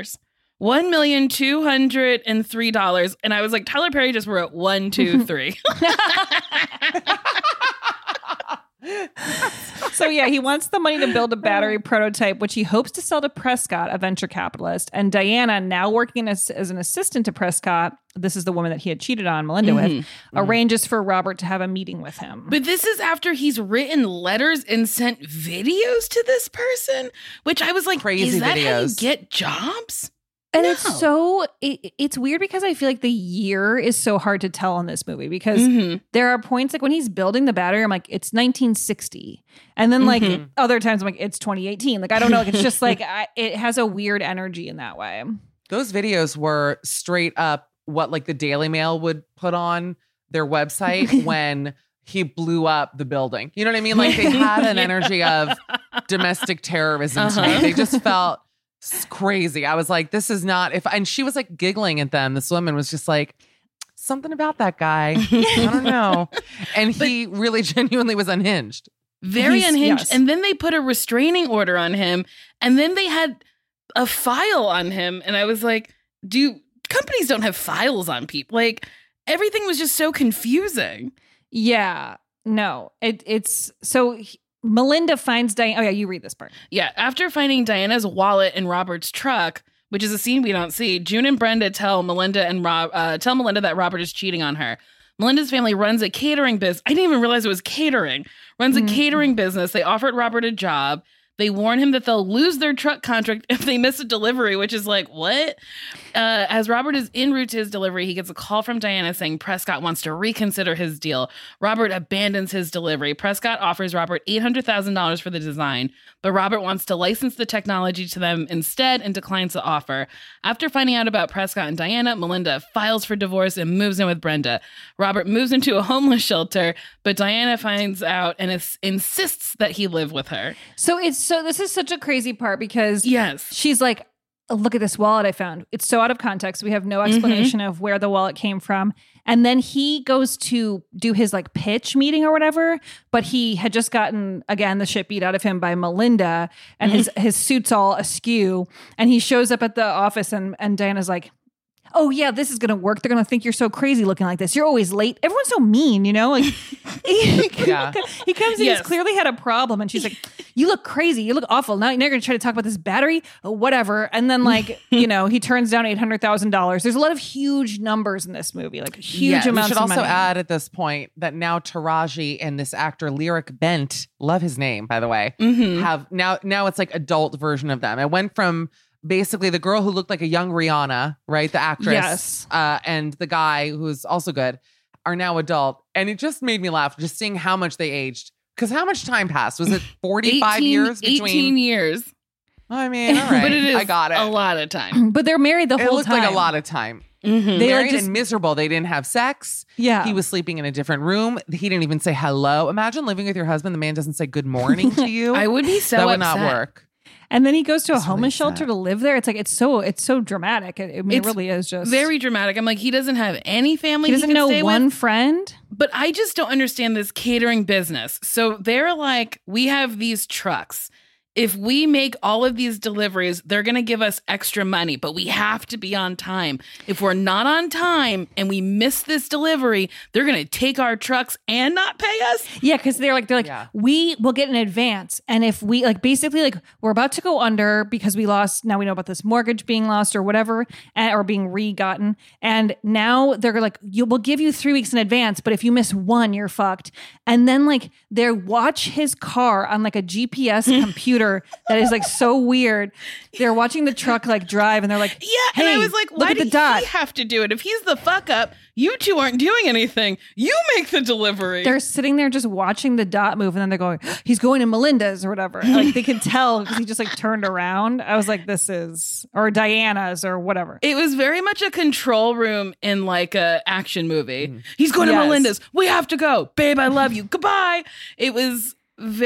S8: $1,203,000. And I was like, Tyler Perry just wrote 1, 2, 3.
S9: So yeah, he wants the money to build a battery prototype, which he hopes to sell to Prescott, a venture capitalist. And Diana, now working as an assistant to Prescott, this is the woman that he had cheated on Melinda with, arranges for Robert to have a meeting with him.
S8: But this is after he's written letters and sent videos to this person, which I was like,
S10: Crazy
S8: is that
S10: videos.
S8: how you get jobs?
S9: And
S8: No.
S9: it's so, it's weird because I feel like the year is so hard to tell in this movie because there are points like when he's building the battery, I'm like, it's 1960. And then like other times I'm like, it's 2018. Like, I don't know. Like, it's just like, it has a weird energy in that way.
S10: Those videos were straight up what like the Daily Mail would put on their website when he blew up the building. You know what I mean? Like they had an energy of domestic terrorism to me. They just felt crazy. I was like, this is not and she was like giggling at them. This woman was just like, something about that guy. I don't know. And he really genuinely was unhinged.
S8: Very unhinged.
S9: Yes.
S8: And then they put a restraining order on him. And then they had a file on him. And I was like, companies don't have files on people. Like everything was just so confusing.
S9: Yeah. No. It's so Melinda finds Diana. Oh yeah, you read this part.
S8: Yeah. After finding Diana's wallet in Robert's truck, which is a scene we don't see, June and Brenda tell Melinda that Robert is cheating on her. Melinda's family runs a catering business. I didn't even realize it was catering. Runs a catering business. They offered Robert a job. They warn him that they'll lose their truck contract if they miss a delivery, which is like, what? As Robert is en route to his delivery, he gets a call from Diana saying Prescott wants to reconsider his deal. Robert abandons his delivery. Prescott offers Robert $800,000 for the design, but Robert wants to license the technology to them instead and declines the offer. After finding out about Prescott and Diana, Melinda files for divorce and moves in with Brenda. Robert moves into a homeless shelter, but Diana finds out and insists that he live with her.
S9: So this is such a crazy part because
S8: yes,
S9: she's like, oh, look at this wallet I found. It's so out of context. We have no explanation of where the wallet came from. And then he goes to do his like pitch meeting or whatever, but he had just gotten, again, the shit beat out of him by Melinda and his suit's all askew. And he shows up at the office and Diana's like, oh yeah, this is going to work. They're going to think you're so crazy looking like this. You're always late. Everyone's so mean, you know? Like he comes in, he's clearly had a problem. And she's like, you look crazy. You look awful. Now you're going to try to talk about this battery or whatever. And then like, you know, he turns down $800,000. There's a lot of huge numbers in this movie, like huge amounts of money.
S10: We should also add at this point that now Taraji and this actor Lyric Bent, love his name, by the way, have now it's like adult version of them. It went from basically the girl who looked like a young Rihanna, right? The actress.
S9: Yes.
S10: And the guy who's also good are now adult. And it just made me laugh just seeing how much they aged. Because how much time passed? Was it 45 years between?
S8: 18 years.
S10: I mean, all right.
S8: But it is
S10: I got it.
S8: a lot of time.
S9: But they're married the whole time.
S10: It looked like a lot of time.
S9: They
S10: Married
S9: like
S10: and miserable. They didn't have sex.
S9: Yeah.
S10: He was sleeping in a different room. He didn't even say hello. Imagine living with your husband. The man doesn't say good morning to you.
S8: I would be so
S10: That would
S8: upset.
S10: not work.
S9: And then he goes to a
S10: That's really
S9: homeless shelter
S10: sad.
S9: to live there. It's like it's so dramatic. I mean, it really is just
S8: very dramatic. I'm like, he doesn't have any family.
S9: He doesn't
S8: can
S9: know
S8: stay
S9: one
S8: with.
S9: friend.
S8: But I just don't understand this catering business. So they're like, we have these trucks. If we make all of these deliveries, they're going to give us extra money, but we have to be on time. If we're not on time and we miss this delivery, they're going to take our trucks and not pay us.
S9: Yeah, because they're like, we will get an advance. And if we like, basically like we're about to go under because we lost, now we know about this mortgage being lost or whatever, or being re-gotten. And now they're like, we'll give you 3 weeks in advance, but if you miss one, you're fucked. And then like they watch his car on like a GPS computer that is like so weird. They're watching the truck like drive and they're like,
S8: yeah.
S9: Hey,
S8: and I was like,
S9: look
S8: why
S9: at the
S8: did
S9: dot.
S8: he have to do it? If he's the fuck up, you two aren't doing anything. You make the delivery.
S9: They're sitting there just watching the dot move and then they're going, he's going to Melinda's or whatever. Like they can tell because he just like turned around. I was like, this is, or Diana's or whatever.
S8: It was very much a control room in like a action movie. He's going to Melinda's. We have to go. Babe, I love you. Goodbye. It was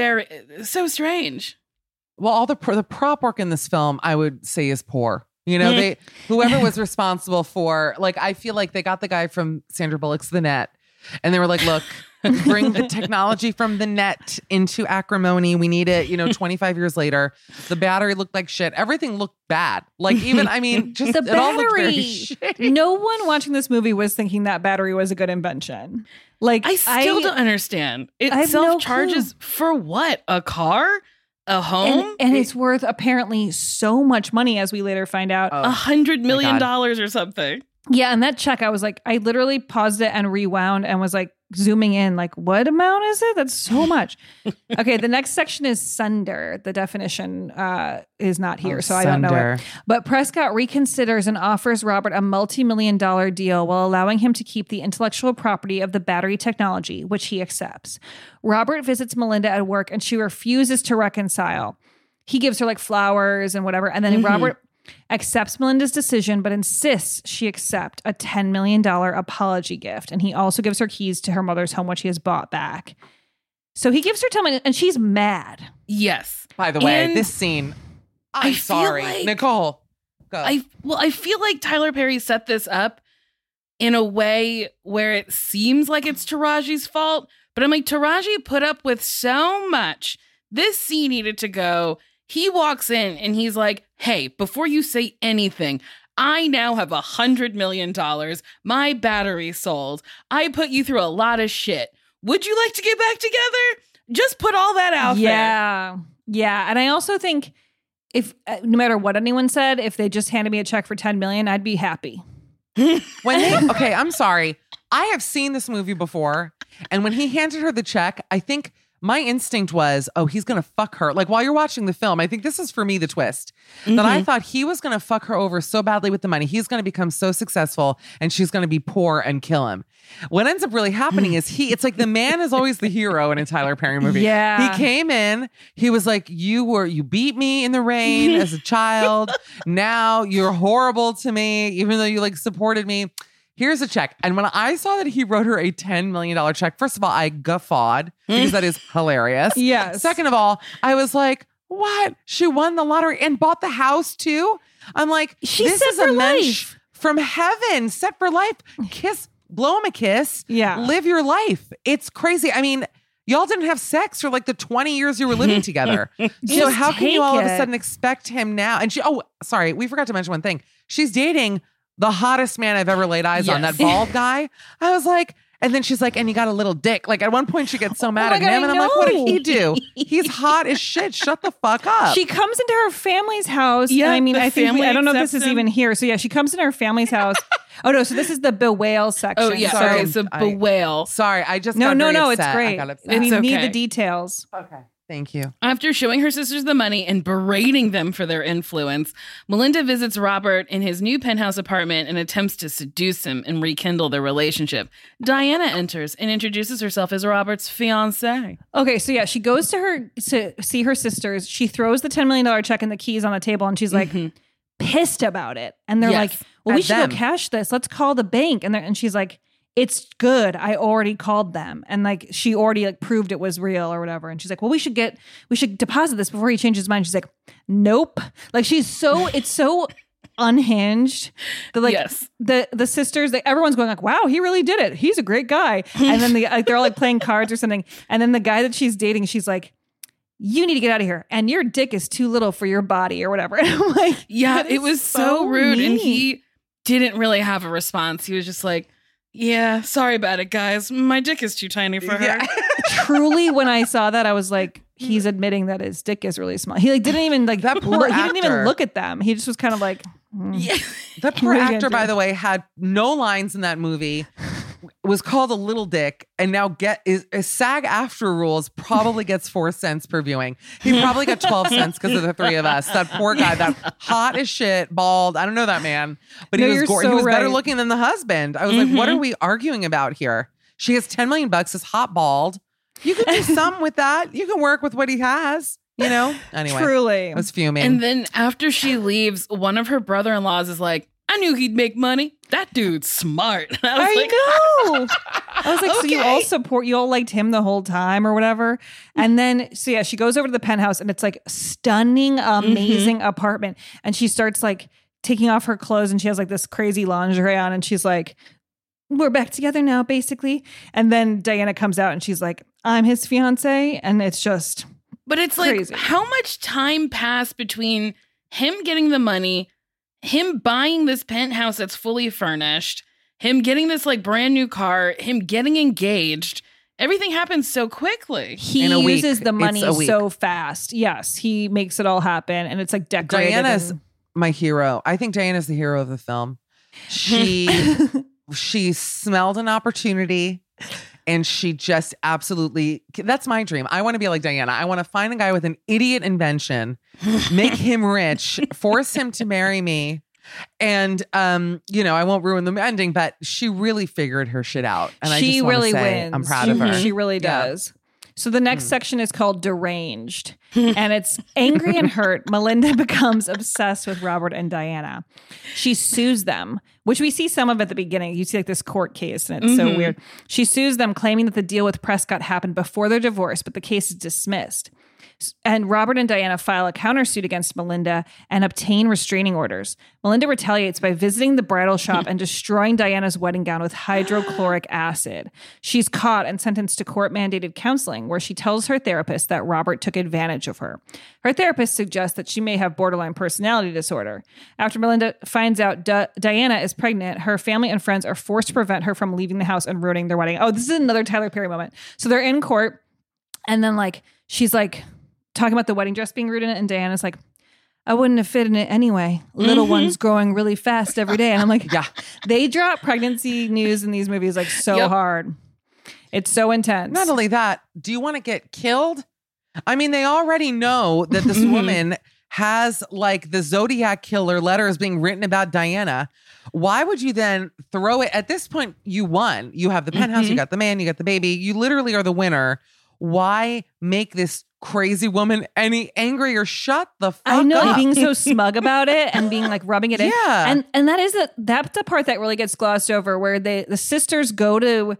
S8: so strange.
S10: Well, all the prop work in this film, I would say, is poor. You know, whoever was responsible for, like, I feel like they got the guy from Sandra Bullock's The Net And they were like, look, bring the technology from the net into Acrimony. We need it, 25 years later. The battery looked like shit. Everything looked bad. Like even, just
S9: the
S10: it all looked very
S9: battery.
S10: shitty.
S9: No one watching this movie was thinking that battery was a good invention. Like
S8: I still don't understand. It
S9: I have no
S8: self-charges for what? A car? A home?
S9: And it's worth apparently so much money, as we later find out.
S8: $100 million or something.
S9: Yeah, and that check, I was like, I literally paused it and rewound and was like zooming in, like, what amount is it? That's so much. Okay, the next section is sunder. The definition is not here, so I don't know it. But Prescott reconsiders and offers Robert a multi-million-dollar deal while allowing him to keep the intellectual property of the battery technology, which he accepts. Robert visits Melinda at work and she refuses to reconcile. He gives her like flowers and whatever, and then Robert accepts Melinda's decision, but insists she accept a $10 million apology gift. And he also gives her keys to her mother's home, which he has bought back. So he gives her $10 million and she's mad.
S8: Yes.
S10: By the way, this scene, I'm sorry.
S8: Like,
S10: Nicole, go.
S8: I feel like Tyler Perry set this up in a way where it seems like it's Taraji's fault. But I'm like, Taraji put up with so much. This scene needed to go. He walks in and he's like, hey, before you say anything, I now have $100 million. My battery sold. I put you through a lot of shit. Would you like to get back together? Just put all that out there.
S9: Yeah. And I also think if no matter what anyone said, if they just handed me a check for $10 million, I'd be happy.
S10: Okay, I'm sorry. I have seen this movie before. And when he handed her the check, I think my instinct was, oh, he's going to fuck her. Like while you're watching the film, I think this is for me the twist that I thought he was going to fuck her over so badly with the money. He's going to become so successful and she's going to be poor and kill him. What ends up really happening is it's like the man is always the hero in a Tyler Perry movie.
S9: Yeah.
S10: He came in, he was like, you beat me in the rain as a child. Now you're horrible to me, even though you like supported me. Here's a check. And when I saw that he wrote her a $10 million check, first of all, I guffawed because that is hilarious.
S9: Yes.
S10: Second of all, I was like, what? She won the lottery and bought the house too? I'm like, this is a mensch from heaven, set for life. Kiss, blow him a kiss.
S9: Yeah.
S10: Live your life. It's crazy. I mean, y'all didn't have sex for like the 20 years you were living together. So how can you all of a sudden expect him now? And sorry, we forgot to mention one thing. She's dating the hottest man I've ever laid eyes on, that bald guy. I was like, and then she's like, and you got a little dick. Like at one point she gets so mad at him and I'm like, what did he do? He's hot as shit. Shut the fuck up.
S9: She comes into her family's house.
S8: Yeah,
S9: and I mean,
S8: I
S9: don't know if this is
S8: him.
S9: even here. So yeah, she comes into her family's house. Oh no, so this is the bewail section.
S8: Oh yeah,
S10: Sorry.
S8: okay, so bewail.
S10: Sorry, I just
S9: No,
S10: got very
S9: it's
S10: upset.
S9: great.
S10: I got upset.
S9: We
S8: It's
S9: need
S8: okay.
S9: the details.
S10: Okay. Thank you.
S8: After showing her sisters the money and berating them for their influence, Melinda visits Robert in his new penthouse apartment and attempts to seduce him and rekindle their relationship. Diana enters and introduces herself as Robert's fiancée.
S9: Okay, so yeah, she goes to see her sisters. She throws the $10 million check and the keys on the table and she's like pissed about it. And they're like, well, we should go cash this. Let's call the bank. And she's like, it's good. I already called them. And like, she already like proved it was real or whatever. And she's like, well, we should deposit this before he changes his mind. She's like, nope. Like it's so unhinged. The sisters, everyone's going like, wow, he really did it. He's a great guy. And then they're all like playing cards or something. And then the guy that she's dating, she's like, you need to get out of here. And your dick is too little for your body or whatever. And I'm like,
S8: yeah, it was so rude.
S9: mean.
S8: And he didn't really have a response. He was just like, yeah, sorry about it, guys. My dick is too tiny for her.
S10: Yeah.
S9: Truly, when I saw that, I was like, he's admitting that his dick is really small. He like didn't even like
S10: that poor
S9: he didn't even
S10: actor.
S9: look at them. He just was kind of like,
S8: Yeah.
S10: That poor
S9: What are you
S10: actor,
S9: gonna
S10: by
S9: do?
S10: the way, had no lines in that movie. Was called a little dick, and now is SAG-AFTRA rules probably gets 4 cents per viewing. He probably got 12 cents because of the three of us. That poor guy, that hot as shit, bald. I don't know that man, but
S9: No,
S10: he
S9: you're
S10: was
S9: so
S10: he was better
S9: right.
S10: looking than the husband. I was like, what are we arguing about here? She has $10 million, is hot bald. You can do some with that. You can work with what he has. Anyway,
S9: truly.
S10: I was fuming.
S8: And then after she leaves, one of her brother-in-laws is like, I knew he'd make money. That dude's smart. And I was like,
S9: know. I was like, so you all liked him the whole time or whatever. And then, so yeah, she goes over to the penthouse and it's like stunning, amazing apartment. And she starts like taking off her clothes and she has like this crazy lingerie on and she's like, we're back together now, basically. And then Diana comes out and she's like, I'm his fiance. And it's just
S8: But it's
S9: crazy.
S8: like, how much time passed between him getting the money, him buying this penthouse that's fully furnished, him getting this like brand new car, him getting engaged? Everything happens so quickly.
S9: He uses the money so fast. Yes, he makes it all happen. And it's like decorated.
S10: Diana's my hero. I think Diana's the hero of the film. She smelled an opportunity and she just absolutely, that's my dream. I want to be like Diana. I want to find a guy with an idiot invention, make him rich, force him to marry me. And, I won't ruin the ending, but she really figured her shit out. And
S9: she
S10: I just
S9: really
S10: say,
S9: wins.
S10: I'm proud of her.
S9: She really does. So the next section is called Deranged, and it's angry and hurt. Melinda becomes obsessed with Robert and Diana. She sues them, which we see some of at the beginning. You see like this court case, and it's so weird. She sues them, claiming that the deal with Prescott happened before their divorce, but the case is dismissed. And Robert and Diana file a countersuit against Melinda and obtain restraining orders. Melinda retaliates by visiting the bridal shop and destroying Diana's wedding gown with hydrochloric acid. She's caught and sentenced to court-mandated counseling, where she tells her therapist that Robert took advantage of her. Her therapist suggests that she may have borderline personality disorder. After Melinda finds out Diana is pregnant, her family and friends are forced to prevent her from leaving the house and ruining their wedding. Oh, this is another Tyler Perry moment. So they're in court, and then she's talking about the wedding dress being ruined in it, and Diana's like, I wouldn't have fit in it anyway. Little one's growing really fast every day. And I'm like, yeah, they drop pregnancy news in these movies so hard. It's so intense.
S10: Not only that, do you want to get killed? I mean, they already know that this woman has the Zodiac killer letters being written about Diana. Why would you then throw it? At this point, you won. You have the penthouse, you got the man, you got the baby. You literally are the winner. Why make this crazy woman any angrier? Shut the fuck up.
S9: I know, being so smug about it and being rubbing it in.
S10: Yeah.
S9: And that's the part that really gets glossed over, where the sisters go to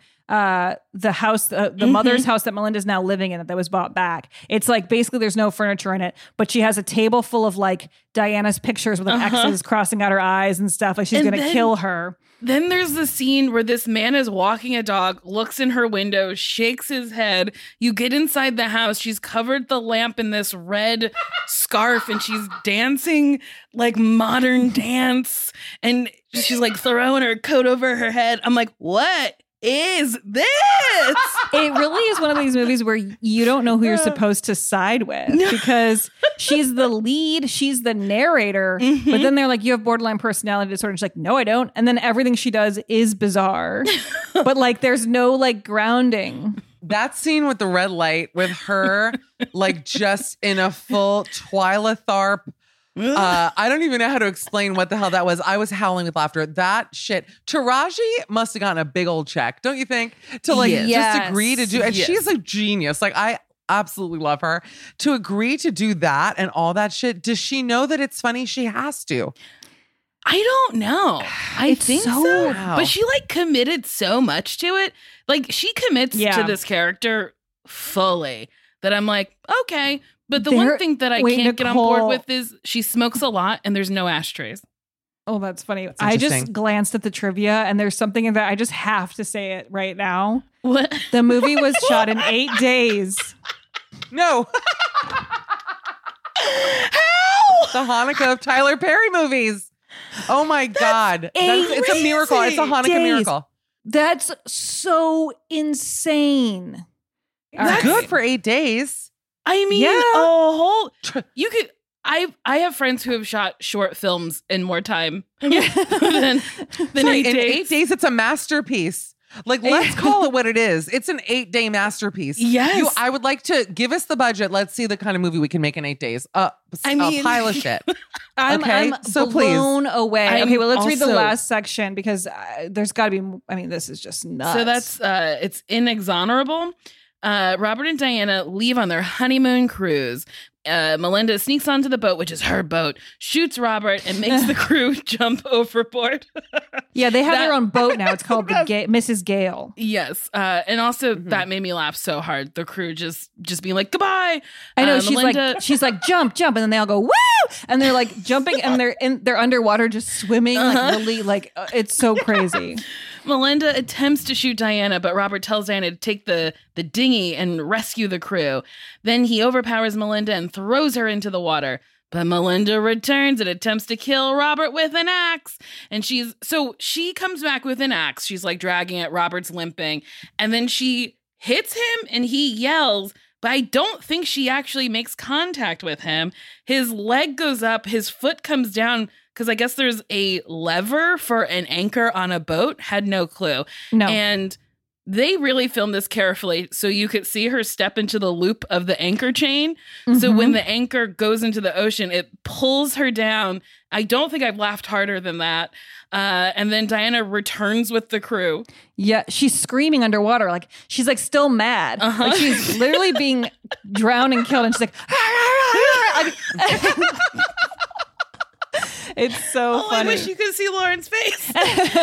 S9: the house, the mother's house that Melinda's now living in, that was bought back. It's basically there's no furniture in it, but she has a table full of Diana's pictures with X's crossing out her eyes and stuff. She's going to kill her.
S8: Then there's the scene where this man is walking a dog, looks in her window, shakes his head. You get inside the house. She's covered the lamp in this red scarf and she's dancing modern dance. And she's throwing her coat over her head. I'm like, what is this?
S9: It really is one of these movies where you don't know who you're supposed to side with, because she's the lead, she's the narrator, but then they're like, you have borderline personality disorder. And she's like, no, I don't. And then everything she does is bizarre, but there's no grounding.
S10: That scene with the red light with her just in a full Twyla Tharp. I don't even know how to explain what the hell that was. I was howling with laughter. That shit. Taraji must have gotten a big old check, don't you think? To just agree to do. And she's a genius. I absolutely love her. To agree to do that and all that shit. Does she know that it's funny? She has to.
S8: I don't know. I think so.
S10: Wow.
S8: But she committed so much to it. She commits to this character fully that I'm like, okay. But the one thing that I can't get on board with is she smokes a lot and there's no ashtrays.
S9: Oh, that's funny. I just glanced at the trivia and there's something in that. I just have to say it right now.
S8: What?
S9: The movie was shot in 8 days.
S10: No.
S8: How?
S10: The Hanukkah of Tyler Perry movies. Oh my God. It's a miracle. It's a Hanukkah miracle.
S9: That's so insane.
S10: That's good for 8 days.
S8: I mean, you could. I have friends who have shot short films in more time than 8 days.
S10: In 8 days, it's a masterpiece. Let's call it what it is. It's an 8-day masterpiece.
S8: Yes.
S10: I would like to give us the budget. Let's see the kind of movie we can make in 8 days. A pile of shit.
S9: I'm blown away. Okay, well, let's read the
S8: also
S9: last section, because there's got to be. I mean, this is just nuts.
S8: So that's it's inexonerable. Robert and Diana leave on their honeymoon cruise. Melinda sneaks onto the boat, which is her boat, shoots Robert, and makes the crew jump overboard.
S9: Yeah, they have their own boat now. It's called the Mrs. Gale.
S8: Yes. And also that made me laugh so hard. The crew just being like, goodbye.
S9: I know. She's like, jump. And then they all go, woo! And they're like jumping and they're underwater just swimming. Like really, like it's so crazy.
S8: Melinda attempts to shoot Diana, but Robert tells Diana to take the dinghy and rescue the crew. Then he overpowers Melinda and throws her into the water. But Melinda returns and attempts to kill Robert with an axe. And she comes back with an axe. She's like dragging it. Robert's limping. And then she hits him and he yells. But I don't think she actually makes contact with him. His leg goes up. His foot comes down. Because I guess there's a lever for an anchor on a boat. Had no clue.
S9: No.
S8: And they really filmed this carefully so you could see her step into the loop of the anchor chain. Mm-hmm. So when the anchor goes into the ocean, it pulls her down. I don't think I've laughed harder than that. And then Diana returns with the crew.
S9: Yeah, she's screaming underwater. Like, she's like still mad. Like she's literally being drowned and killed. And she's like, it's so funny.
S8: I wish you could see Lauren's face.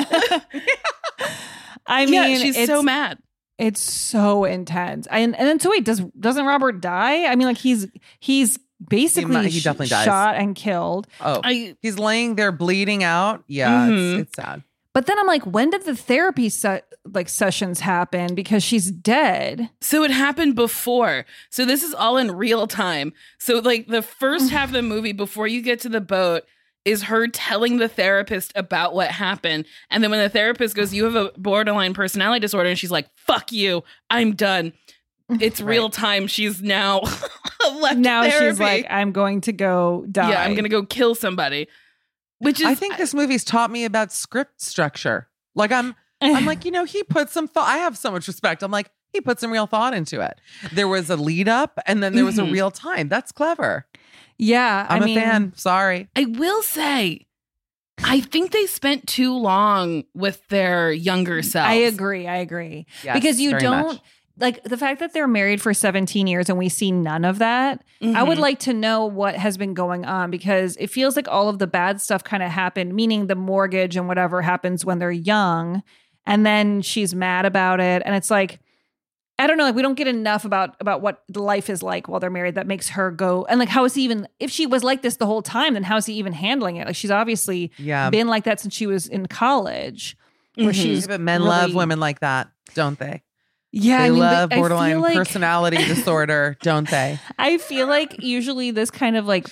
S9: I mean,
S8: she's so mad.
S9: It's so intense. And then so wait, doesn't Robert die? I mean, like he's basically
S10: he definitely dies.
S9: Shot and killed.
S10: Oh, he's laying there bleeding out. Yeah, it's sad.
S9: But then I'm like, when did the therapy sessions happen? Because she's dead.
S8: So it happened before. So this is all in real time. So like the first half of the movie before you get to the boat is her telling the therapist about what happened. And then when the therapist goes, you have a borderline personality disorder. And she's like, fuck you. I'm done. It's real time. She's now left
S9: Now
S8: therapy.
S9: She's like, I'm going to go die.
S8: Yeah, I'm going to go kill somebody. Which is,
S10: I think this movie's taught me about script structure. Like I'm like, he put some thought. I have so much respect. I'm like, he put some real thought into it. There was a lead up and then there was a real time. That's clever.
S9: Yeah.
S10: I'm a fan. Sorry.
S8: I will say, I think they spent too long with their younger selves.
S9: I agree.
S10: Yes,
S9: because you don't
S10: much.
S9: Like the fact that they're married for 17 years and we see none of that. I would like to know what has been going on because it feels like all of the bad stuff kind of happened, meaning the mortgage and whatever happens when they're young. And then she's mad about it. And it's like, I don't know, like we don't get enough about what life is like while they're married that makes her go. And like, how is he even, if she was like this the whole time, then how is he even handling it? Like she's obviously been like that since she was in college. Where she's
S10: but men love women like that, don't they?
S9: Yeah,
S10: they love borderline personality disorder, don't they?
S9: I feel like usually this kind of like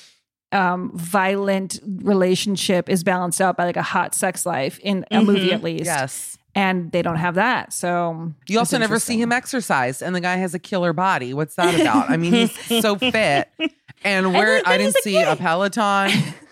S9: violent relationship is balanced out by like a hot sex life in a movie at least.
S10: Yes.
S9: And they don't have that. So
S10: you also never see him exercise and the guy has a killer body. What's that about? I mean, he's so fit. And where I didn't see a Peloton.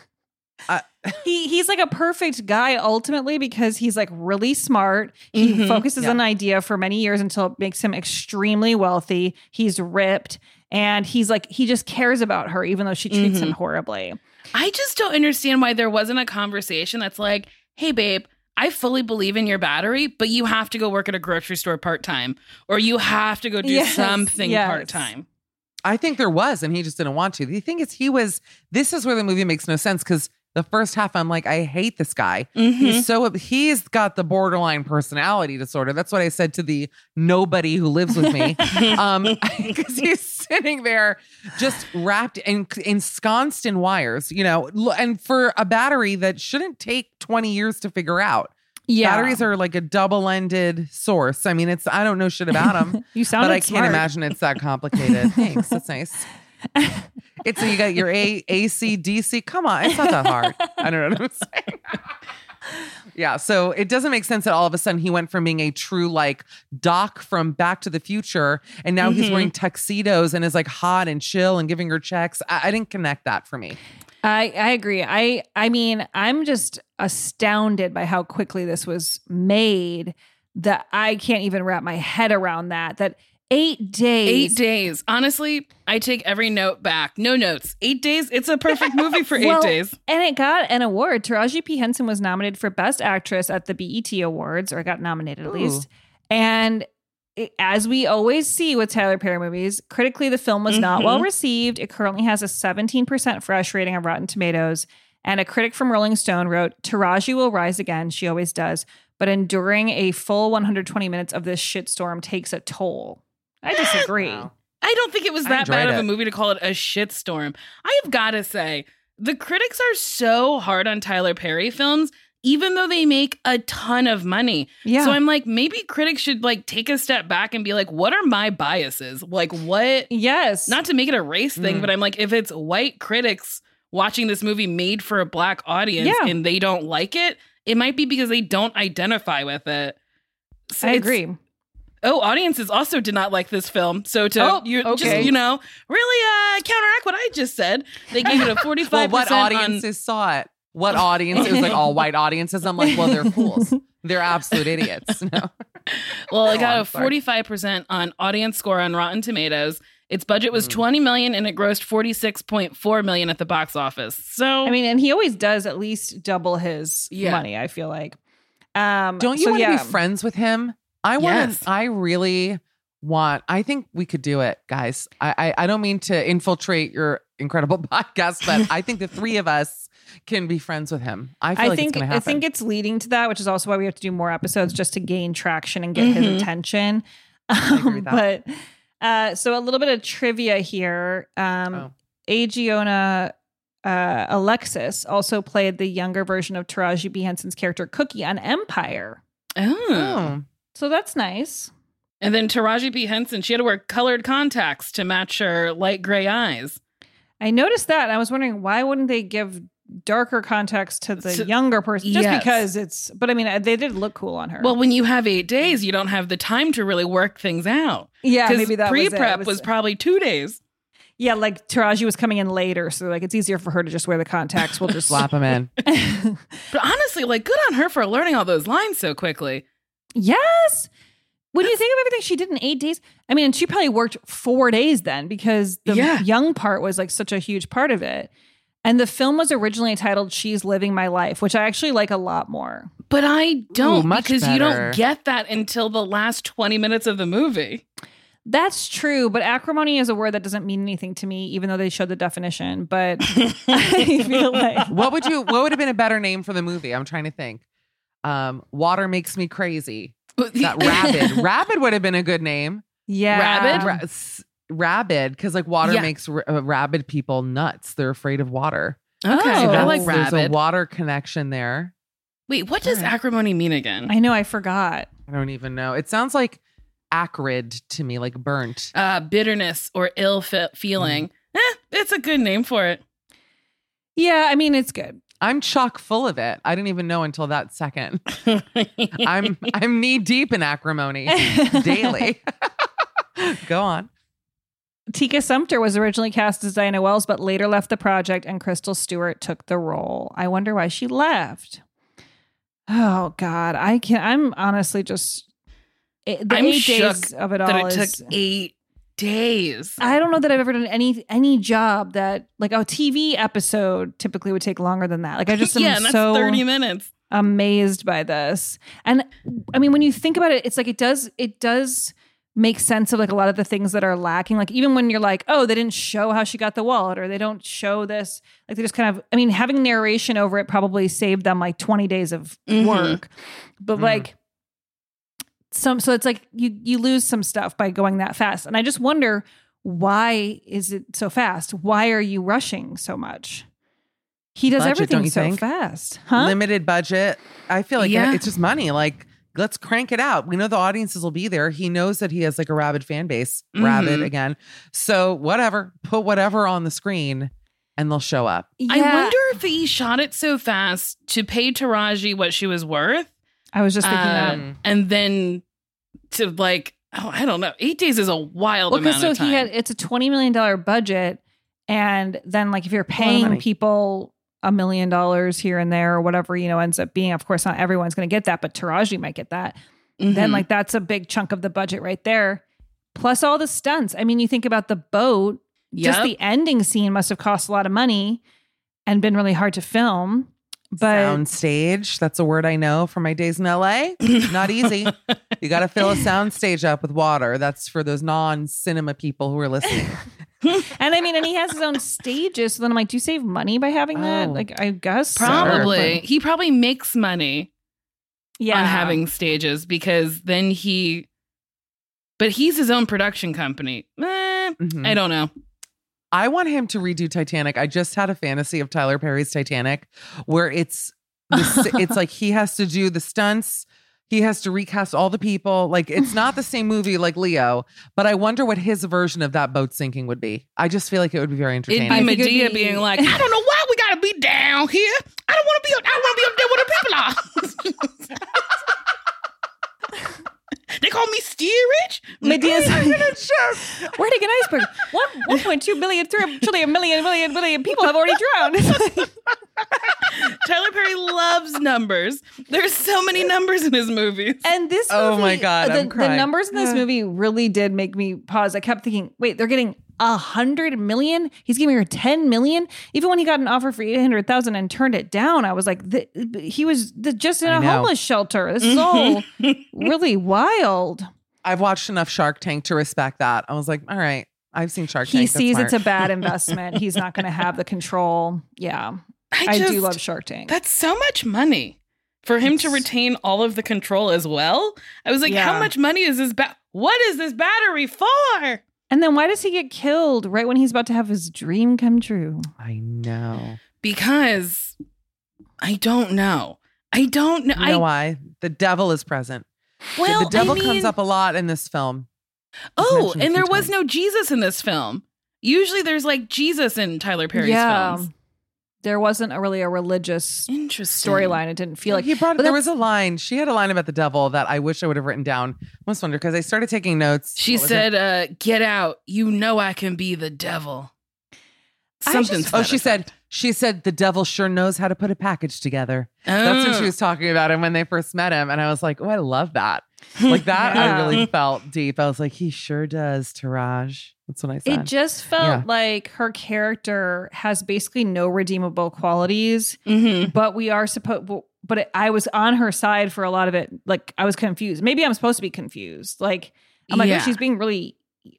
S9: He's like a perfect guy ultimately because he's like really smart. He focuses on an idea for many years until it makes him extremely wealthy. He's ripped and he's like, he just cares about her even though she treats him horribly.
S8: I just don't understand why there wasn't a conversation that's like, hey babe, I fully believe in your battery, but you have to go work at a grocery store part-time or you have to go do something part-time.
S10: I think there was, and he just didn't want to. The thing is, this is where the movie makes no sense because the first half, I'm like, I hate this guy. He's got the borderline personality disorder. That's what I said to the nobody who lives with me. Because he's sitting there just wrapped and ensconced in wires, and for a battery that shouldn't take 20 years to figure out. Yeah. Batteries are like a double-ended source. I mean, I don't know shit about them.
S9: You sound
S10: but I
S9: smart.
S10: can't imagine it's that complicated. Thanks. That's nice. You got your AC, DC. Come on, it's not that hard. I don't know what I'm saying. Yeah, so it doesn't make sense that all of a sudden he went from being a true like Doc from Back to the Future, and now he's wearing tuxedos and is like hot and chill and giving her checks. I didn't connect that for me.
S9: I agree. I mean, I'm just astounded by how quickly this was made that I can't even wrap my head around that 8 days.
S8: 8 days. Honestly, I take every note back. No notes. 8 days. It's a perfect movie for 8 days.
S9: And it got an award. Taraji P. Henson was nominated for Best Actress at the BET Awards, or got nominated at least. And as we always see with Tyler Perry movies, critically, the film was not well received. It currently has a 17% fresh rating on Rotten Tomatoes. And a critic from Rolling Stone wrote, Taraji will rise again. She always does. But enduring a full 120 minutes of this shitstorm takes a toll. I disagree.
S8: Wow. I don't think it was that bad of a movie to call it a shitstorm. I have got to say, the critics are so hard on Tyler Perry films, even though they make a ton of money.
S9: Yeah.
S8: So I'm like, maybe critics should like take a step back and be like, what are my biases? Like what?
S9: Yes.
S8: Not to make it a race thing, but I'm like, if it's white critics watching this movie made for a black audience and they don't like it, it might be because they don't identify with it. So
S9: I agree.
S8: Audiences also did not like this film. So to just, really counteract what I just said, they gave it a 45%.
S10: Well, what audiences saw it? What audience? It was like all white audiences. I'm like, well, they're fools. They're absolute idiots. No.
S8: Well, it got a 45% on audience score on Rotten Tomatoes. Its budget was $20 million and it grossed $46.4 million at the box office. So
S9: I mean, and he always does at least double his money, I feel like.
S10: Don't you want to be friends with him? I think we could do it, guys. I don't mean to infiltrate your incredible podcast, but I think the three of us can be friends with him. I feel like it's going to happen.
S9: I think it's leading to that, which is also why we have to do more episodes just to gain traction and get his attention.
S10: I agree with that.
S9: But so a little bit of trivia here. Aegiona Alexis also played the younger version of Taraji P. Henson's character Cookie on Empire.
S8: Oh.
S9: So that's nice.
S8: And then Taraji P. Henson, she had to wear colored contacts to match her light gray eyes.
S9: I noticed that. And I was wondering, why wouldn't they give darker contacts to the younger person? Just because but I mean, they did look cool on her.
S8: Well, when you have 8 days, you don't have the time to really work things out.
S9: Yeah, maybe that
S8: pre-prep was probably 2 days.
S9: Yeah, like Taraji was coming in later, so like it's easier for her to just wear the contacts. We'll just
S10: slap them in.
S8: But honestly, like good on her for learning all those lines so quickly.
S9: Yes. When you think of everything she did in 8 days, I mean, and she probably worked 4 days then because the young part was like such a huge part of it. And the film was originally titled She's Living My Life, which I actually like a lot more.
S8: But I don't, because
S10: better.
S8: You don't get that until the last 20 minutes of the movie.
S9: That's true, but acrimony is a word that doesn't mean anything to me, even though they showed the definition. But I feel like
S10: what would have been a better name for the movie? I'm trying to think. Water Makes Me Crazy. That Rabid. Rabid would have been a good name.
S9: Yeah,
S10: Rabid, because like water makes rabid people nuts. They're afraid of water.
S8: Okay, so I like rabid.
S10: There's a water connection there.
S8: Wait, what does acrimony mean again?
S9: I know, I forgot.
S10: I don't even know. It sounds like acrid to me, like burnt.
S8: Bitterness or ill feeling. It's a good name for it.
S9: Yeah, I mean, it's good.
S10: I'm chock full of it. I didn't even know until that second. I'm knee deep in acrimony daily. Go on.
S9: Tika Sumpter was originally cast as Diana Wells, but later left the project and Crystal Stewart took the role. I wonder why she left. Oh God, I'm honestly just the
S8: I'm
S9: 8
S8: shook
S9: days of it all.
S8: That it took 8 days.
S9: I don't know that I've ever done any job that like a TV episode typically would take longer than that. Like I just am
S8: and that's
S9: so
S8: 30 minutes.
S9: Amazed by this. And I mean, when you think about it, it's like it does make sense of like a lot of the things that are lacking. Like even when you're like, oh, they didn't show how she got the wallet or they don't show this, like they just kind of, I mean, having narration over it probably saved them like 20 days of work. But like so it's like you lose some stuff by going that fast. And I just wonder, why is it so fast? Why are you rushing so much? He does everything so fast. Huh?
S10: Limited budget. I feel like it's just money. Like, let's crank it out. We know the audiences will be there. He knows that he has like a rabid fan base. Rabid again. So whatever. Put whatever on the screen and they'll show up.
S8: I wonder if he shot it so fast to pay Taraji what she was worth.
S9: I was just thinking that.
S8: And then to like, I don't know. 8 days is a wild amount of time.
S9: It's a $20 million budget. And then like if you're paying people $1 million here and there or whatever, ends up being, of course, not everyone's going to get that, but Taraji might get that. Then like that's a big chunk of the budget right there. Plus all the stunts. I mean, you think about the boat, just the ending scene must have cost a lot of money and been really hard to film.
S10: Sound stage. That's a word I know from my days in LA. Not easy. You got to fill a sound stage up with water. That's for those non-cinema people who are listening.
S9: And I mean, and he has his own stages. So then I'm like, do you save money by having that? Like, I guess
S8: Probably.
S9: So.
S8: He probably makes money on
S9: Yeah.
S8: having stages because then but he's his own production company. I don't know.
S10: I want him to redo Titanic. I just had a fantasy of Tyler Perry's Titanic where it's like he has to do the stunts. He has to recast all the people. Like, it's not the same movie like Leo, but I wonder what his version of that boat sinking would be. I just feel like it would be very entertaining.
S8: It'd be Medea being like, I don't know why we gotta be down here. I want to be up there where the people are. They call me steerage.
S9: Medea's where to get iceberg? 1.2 billion, 3 trillion, million people have already drowned.
S8: Tyler Perry loves numbers. There's so many numbers in his movies.
S9: And this movie,
S10: oh my God, I'm
S9: the
S10: crying.
S9: numbers in this movie really did make me pause. I kept thinking, wait, they're getting 100 million? He's giving her 10 million? Even when he got an offer for 800,000 and turned it down, I was like, he was just in a homeless shelter. This is all really wild.
S10: I've watched enough Shark Tank to respect that. I was like, all right, I've seen Shark Tank.
S9: He
S10: That's
S9: sees
S10: smart.
S9: it's a bad investment. He's not going to have the control. Yeah. I do love Shark Tank.
S8: That's so much money for him to retain all of the control as well. I was like, how much money is this? What is this battery for?
S9: And then why does he get killed right when he's about to have his dream come true?
S10: I know.
S8: Because I don't know. I don't know.
S10: You know why? The devil is present.
S8: Well,
S10: the devil
S8: I mean,
S10: comes up a lot in this film.
S8: Oh, and there was no Jesus in this film. Usually there's like Jesus in Tyler Perry's films.
S9: There wasn't really a religious storyline. It didn't feel like
S10: there was a line. She had a line about the devil that I wish I would have written down. I must wonder because I started taking notes.
S8: She said, "Get out! You know I can be the devil." Something. She said the devil sure knows how to put a package together. That's what she was talking about him when they first met him, and I was like, "Oh, I love that." Like that, I really felt deep. I was like, "He sure does, Taraj." That's what I said.
S9: It just felt like her character has basically no redeemable qualities, but we are supposed. But I was on her side for a lot of it. Like I was confused. Maybe I'm supposed to be confused. Like I'm like, oh, she's being really,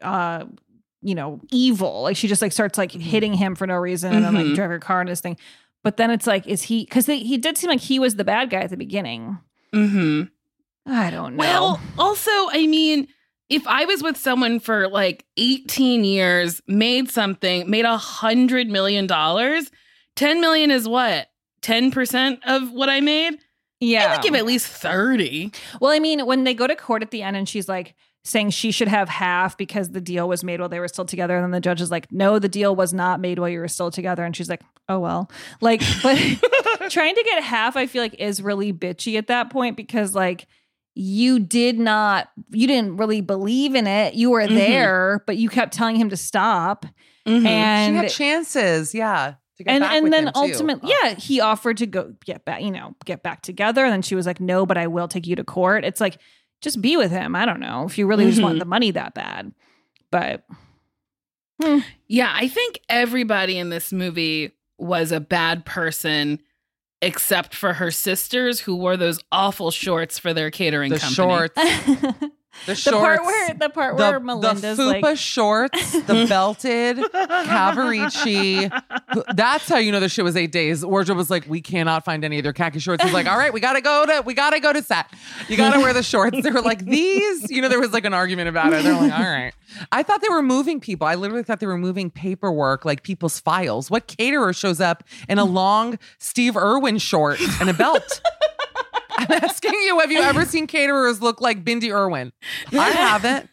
S9: evil. Like she just like starts like hitting him for no reason, and then like drive her car in this thing. But then it's like, is he? Because he did seem like he was the bad guy at the beginning. I don't know.
S8: Well, also, I mean, if I was with someone for like 18 years, made $100 million, 10 million is what? 10% of what I made?
S9: Yeah.
S8: I would give at least 30.
S9: Well, I mean, when they go to court at the end and she's like saying she should have half because the deal was made while they were still together. And then the judge is like, no, the deal was not made while you were still together. And she's like, oh, well, like, but trying to get half, I feel like is really bitchy at that point because like, you didn't really believe in it. You were there, but you kept telling him to stop. And
S10: she had chances. To get
S9: and
S10: back with
S9: then
S10: him, too.
S9: ultimately, he offered to go get back together. And then she was like, no, but I will take you to court. It's like, just be with him. I don't know if you really just want the money that bad, but
S8: yeah, I think everybody in this movie was a bad person. Except for her sisters who wore those awful shorts for their catering company.
S10: Shorts. The shorts.
S9: The part where Melinda's
S10: the fupa
S9: like
S10: shorts, the belted Cavaricci. That's how you know the shit was 8 days. Wardrobe was like, we cannot find any of their khaki shorts. He's like, all right, we gotta go to set. You gotta wear the shorts. They were like, these, there was like an argument about it. They're like, all right. I thought they were moving people. I literally thought they were moving paperwork, like people's files. What caterer shows up in a long Steve Irwin short and a belt? I'm asking you, have you ever seen caterers look like Bindi Irwin? I haven't.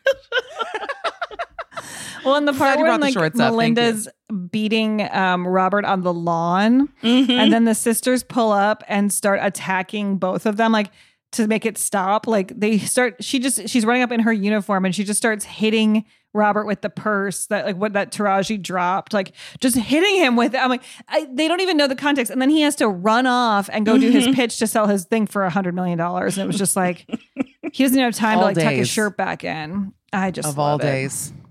S9: Well, in the part where like Melinda's beating Robert on the lawn, and then the sisters pull up and start attacking both of them, like to make it stop. Like she's running up in her uniform and she just starts hitting Robert with the purse that Taraji dropped, like just hitting him with it. I'm like, they don't even know the context. And then he has to run off and go do his pitch to sell his thing for $100 million. And it was just like, he doesn't have time to like tuck his shirt back in. I just
S10: of
S9: love
S10: all
S9: it.
S10: days.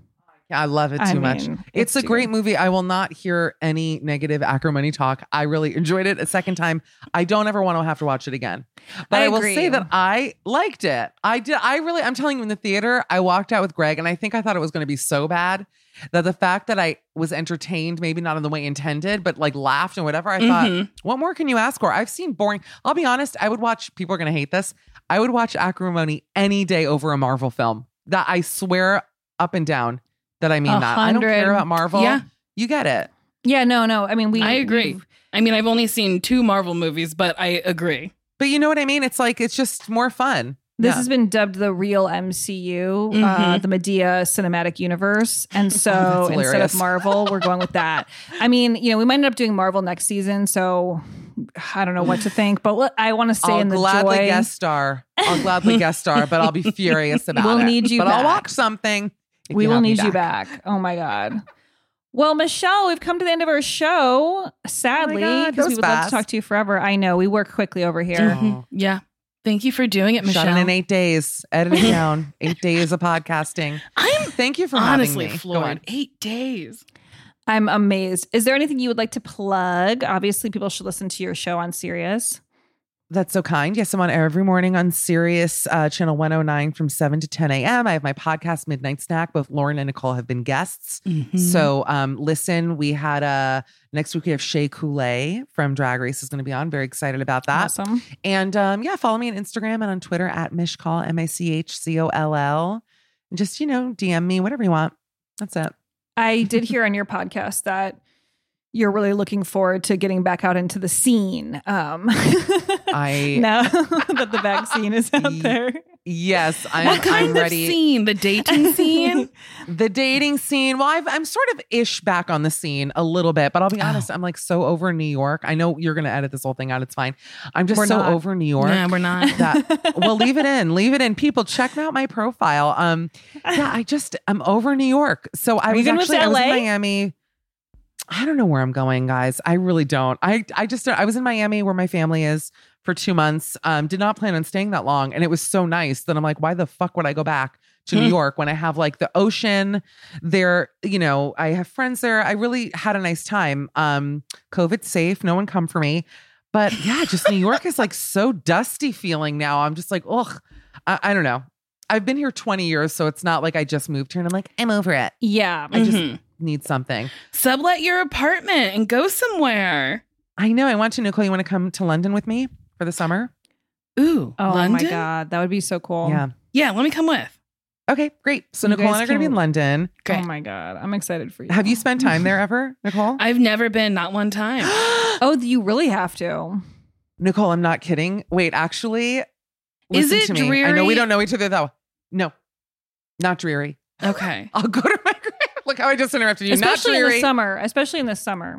S10: I love it too much. It's a great movie. I will not hear any negative acrimony talk. I really enjoyed it a second time. I don't ever want to have to watch it again. But I will say that I liked it. I did. I'm telling you, in the theater, I walked out with Greg and I think I thought it was going to be so bad that the fact that I was entertained, maybe not in the way intended, but like laughed and whatever, I thought, what more can you ask for? I've seen boring. I'll be honest. I would watch, people are going to hate this. I would watch Acrimony any day over a Marvel film. That I swear up and down that I mean that. I don't care about Marvel. Yeah. You get it.
S9: Yeah, no. I mean,
S8: I agree. I mean, I've only seen 2 Marvel movies, but I agree.
S10: But you know what I mean? It's like, it's just more fun.
S9: This has been dubbed the real MCU, the Medea Cinematic Universe. And so instead of Marvel, we're going with that. I mean, we might end up doing Marvel next season. So I don't know what to think. But I want to stay in the joy.
S10: I'll gladly guest star, but I'll be furious about it.
S9: We'll need you
S10: back.
S9: But
S10: I'll watch something.
S9: We will need you back. Oh, my God. Well, Michelle, we've come to the end of our show, sadly, because we would love to talk to you forever. I know. We work quickly over here.
S8: Yeah. Thank you for doing it, Michelle.
S10: Shot in 8 days. Editing down. 8 days of podcasting. Thank you for
S8: honestly
S10: having me.
S8: floored. 8 days.
S9: I'm amazed. Is there anything you would like to plug? Obviously, people should listen to your show on Sirius.
S10: That's so kind. Yes, I'm on air every morning on Sirius channel 109 from 7 to 10 a.m. I have my podcast, Midnight Snack. Both Lauren and Nicole have been guests. So listen, we had next week we have Shea Coulee from Drag Race is going to be on. Very excited about that.
S9: Awesome.
S10: And follow me on Instagram and on Twitter at Mishcoll, MICHCOLL. And just, DM me, whatever you want. That's it.
S9: I did hear on your podcast that you're really looking forward to getting back out into the scene. Now that the vaccine is out there.
S10: Yes,
S8: what kind of
S10: ready.
S8: Scene? The dating scene?
S10: The dating scene. Well, I'm sort of back on the scene a little bit, but I'll be honest, I'm like so over New York. I know you're going to edit this whole thing out. It's fine. I'm just over New York.
S8: Yeah, we're not.
S10: Well, leave it in. Leave it in. People, check out my profile. I'm over New York. So I was in Miami. I don't know where I'm going, guys. I really don't. I was in Miami where my family is for 2 months. Did not plan on staying that long. And it was so nice that I'm like, why the fuck would I go back to New York when I have like the ocean there? I have friends there. I really had a nice time. COVID safe. No one come for me. But yeah, just New York is like so dusty feeling now. I'm just like, ugh, I don't know. I've been here 20 years, so it's not like I just moved here and I'm like, I'm over it.
S9: Yeah.
S10: I just need something.
S8: Sublet your apartment and go somewhere.
S10: I know. I want to. Nicole, you want to come to London with me for the summer?
S8: Ooh,
S9: London? My God. That would be so cool.
S10: Yeah,
S8: let me come with.
S10: Okay, great. So Nicole and I are going to be in London.
S8: Great.
S9: Oh my God. I'm excited for you.
S10: Have you spent time there ever, Nicole?
S8: I've never been, not one time.
S9: Oh, you really have to.
S10: Nicole, I'm not kidding. Wait, actually,
S8: is it
S10: to me.
S8: dreary?
S10: I know we don't know each other though. No, not dreary.
S8: Okay.
S10: I'll go to my grave. Look how I just interrupted you.
S9: Especially
S10: not dreary.
S9: Especially in the summer.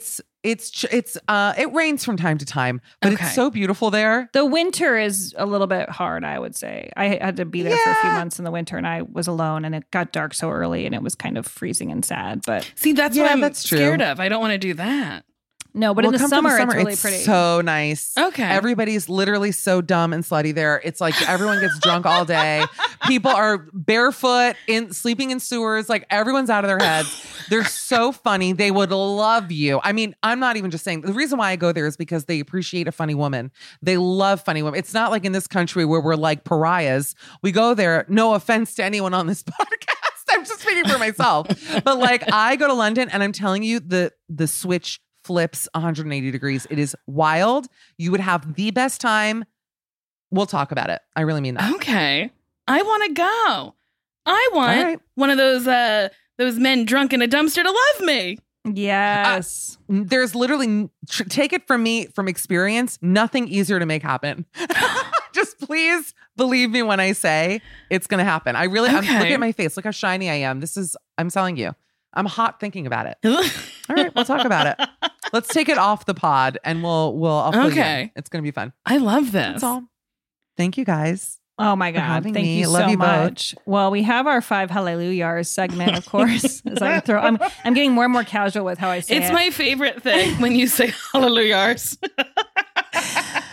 S10: It rains from time to time, but it's so beautiful there.
S9: The winter is a little bit hard, I would say. I had to be there for a few months in the winter and I was alone and it got dark so early and it was kind of freezing and sad. But
S8: see, that's what I'm scared of. I don't want to do that.
S9: No, but in the summer, it's really pretty.
S10: So nice.
S8: Okay.
S10: Everybody's literally so dumb and slutty there. It's like everyone gets drunk all day. People are barefoot, sleeping in sewers. Like everyone's out of their heads. They're so funny. They would love you. I mean, I'm not even just saying. The reason why I go there is because they appreciate a funny woman. They love funny women. It's not like in this country where we're like pariahs. We go there. No offense to anyone on this podcast. I'm just speaking for myself. But like I go to London and I'm telling you the switch flips 180 degrees. It is wild. You would have the best time. We'll talk about it. I really mean that.
S8: Okay. I want to go. I want one of those men drunk in a dumpster to love me.
S9: Yes.
S10: There's literally, take it from me, from experience, nothing easier to make happen. Just please believe me when I say it's going to happen. I'm look at my face. Look how shiny I am. I'm telling you. I'm hot thinking about it. All right, we'll talk about it. Let's take it off the pod and I'll fill you in. It's going to be fun.
S8: I love this.
S10: That's all. Thank you guys.
S9: Oh my God. Thank you so much. Well, we have our 5 hallelujahs segment, of course. I'm getting more and more casual with how I say it.
S8: It's my favorite thing when you say hallelujahs.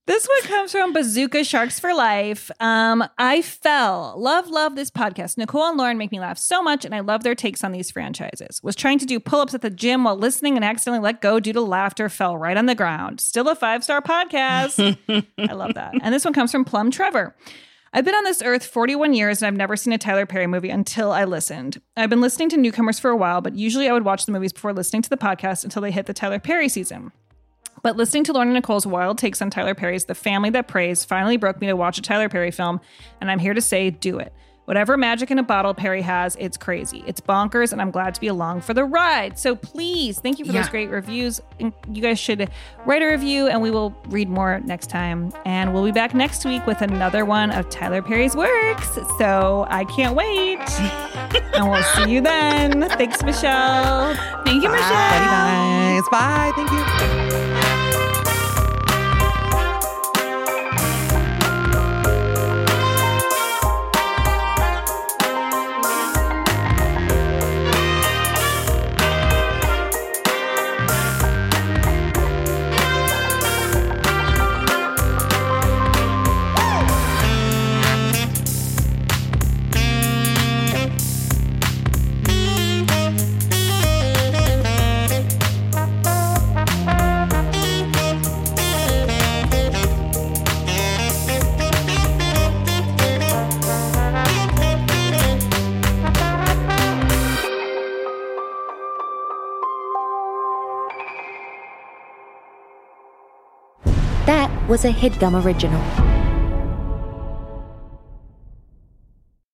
S9: This one comes from Bazooka Sharks for Life. I fell. Love this podcast. Nicole and Lauren make me laugh so much, and I love their takes on these franchises. Was trying to do pull-ups at the gym while listening and accidentally let go due to laughter. Fell right on the ground. Still a 5-star podcast. I love that. And this one comes from Plum Trevor. I've been on this earth 41 years, and I've never seen a Tyler Perry movie until I listened. I've been listening to newcomers for a while, but usually I would watch the movies before listening to the podcast until they hit the Tyler Perry season. But listening to Lauren and Nicole's wild takes on Tyler Perry's The Family That Prays finally broke me to watch a Tyler Perry film, and I'm here to say, do it. Whatever magic in a bottle Perry has, it's crazy. It's bonkers, and I'm glad to be along for the ride. So please, thank you for those great reviews. You guys should write a review, and we will read more next time. And we'll be back next week with another one of Tyler Perry's works. So I can't wait. And we'll see you then. Thanks, Michelle.
S8: Thank you, Michelle.
S10: Bye, guys. Bye. Thank you.
S1: That was a HeadGum original.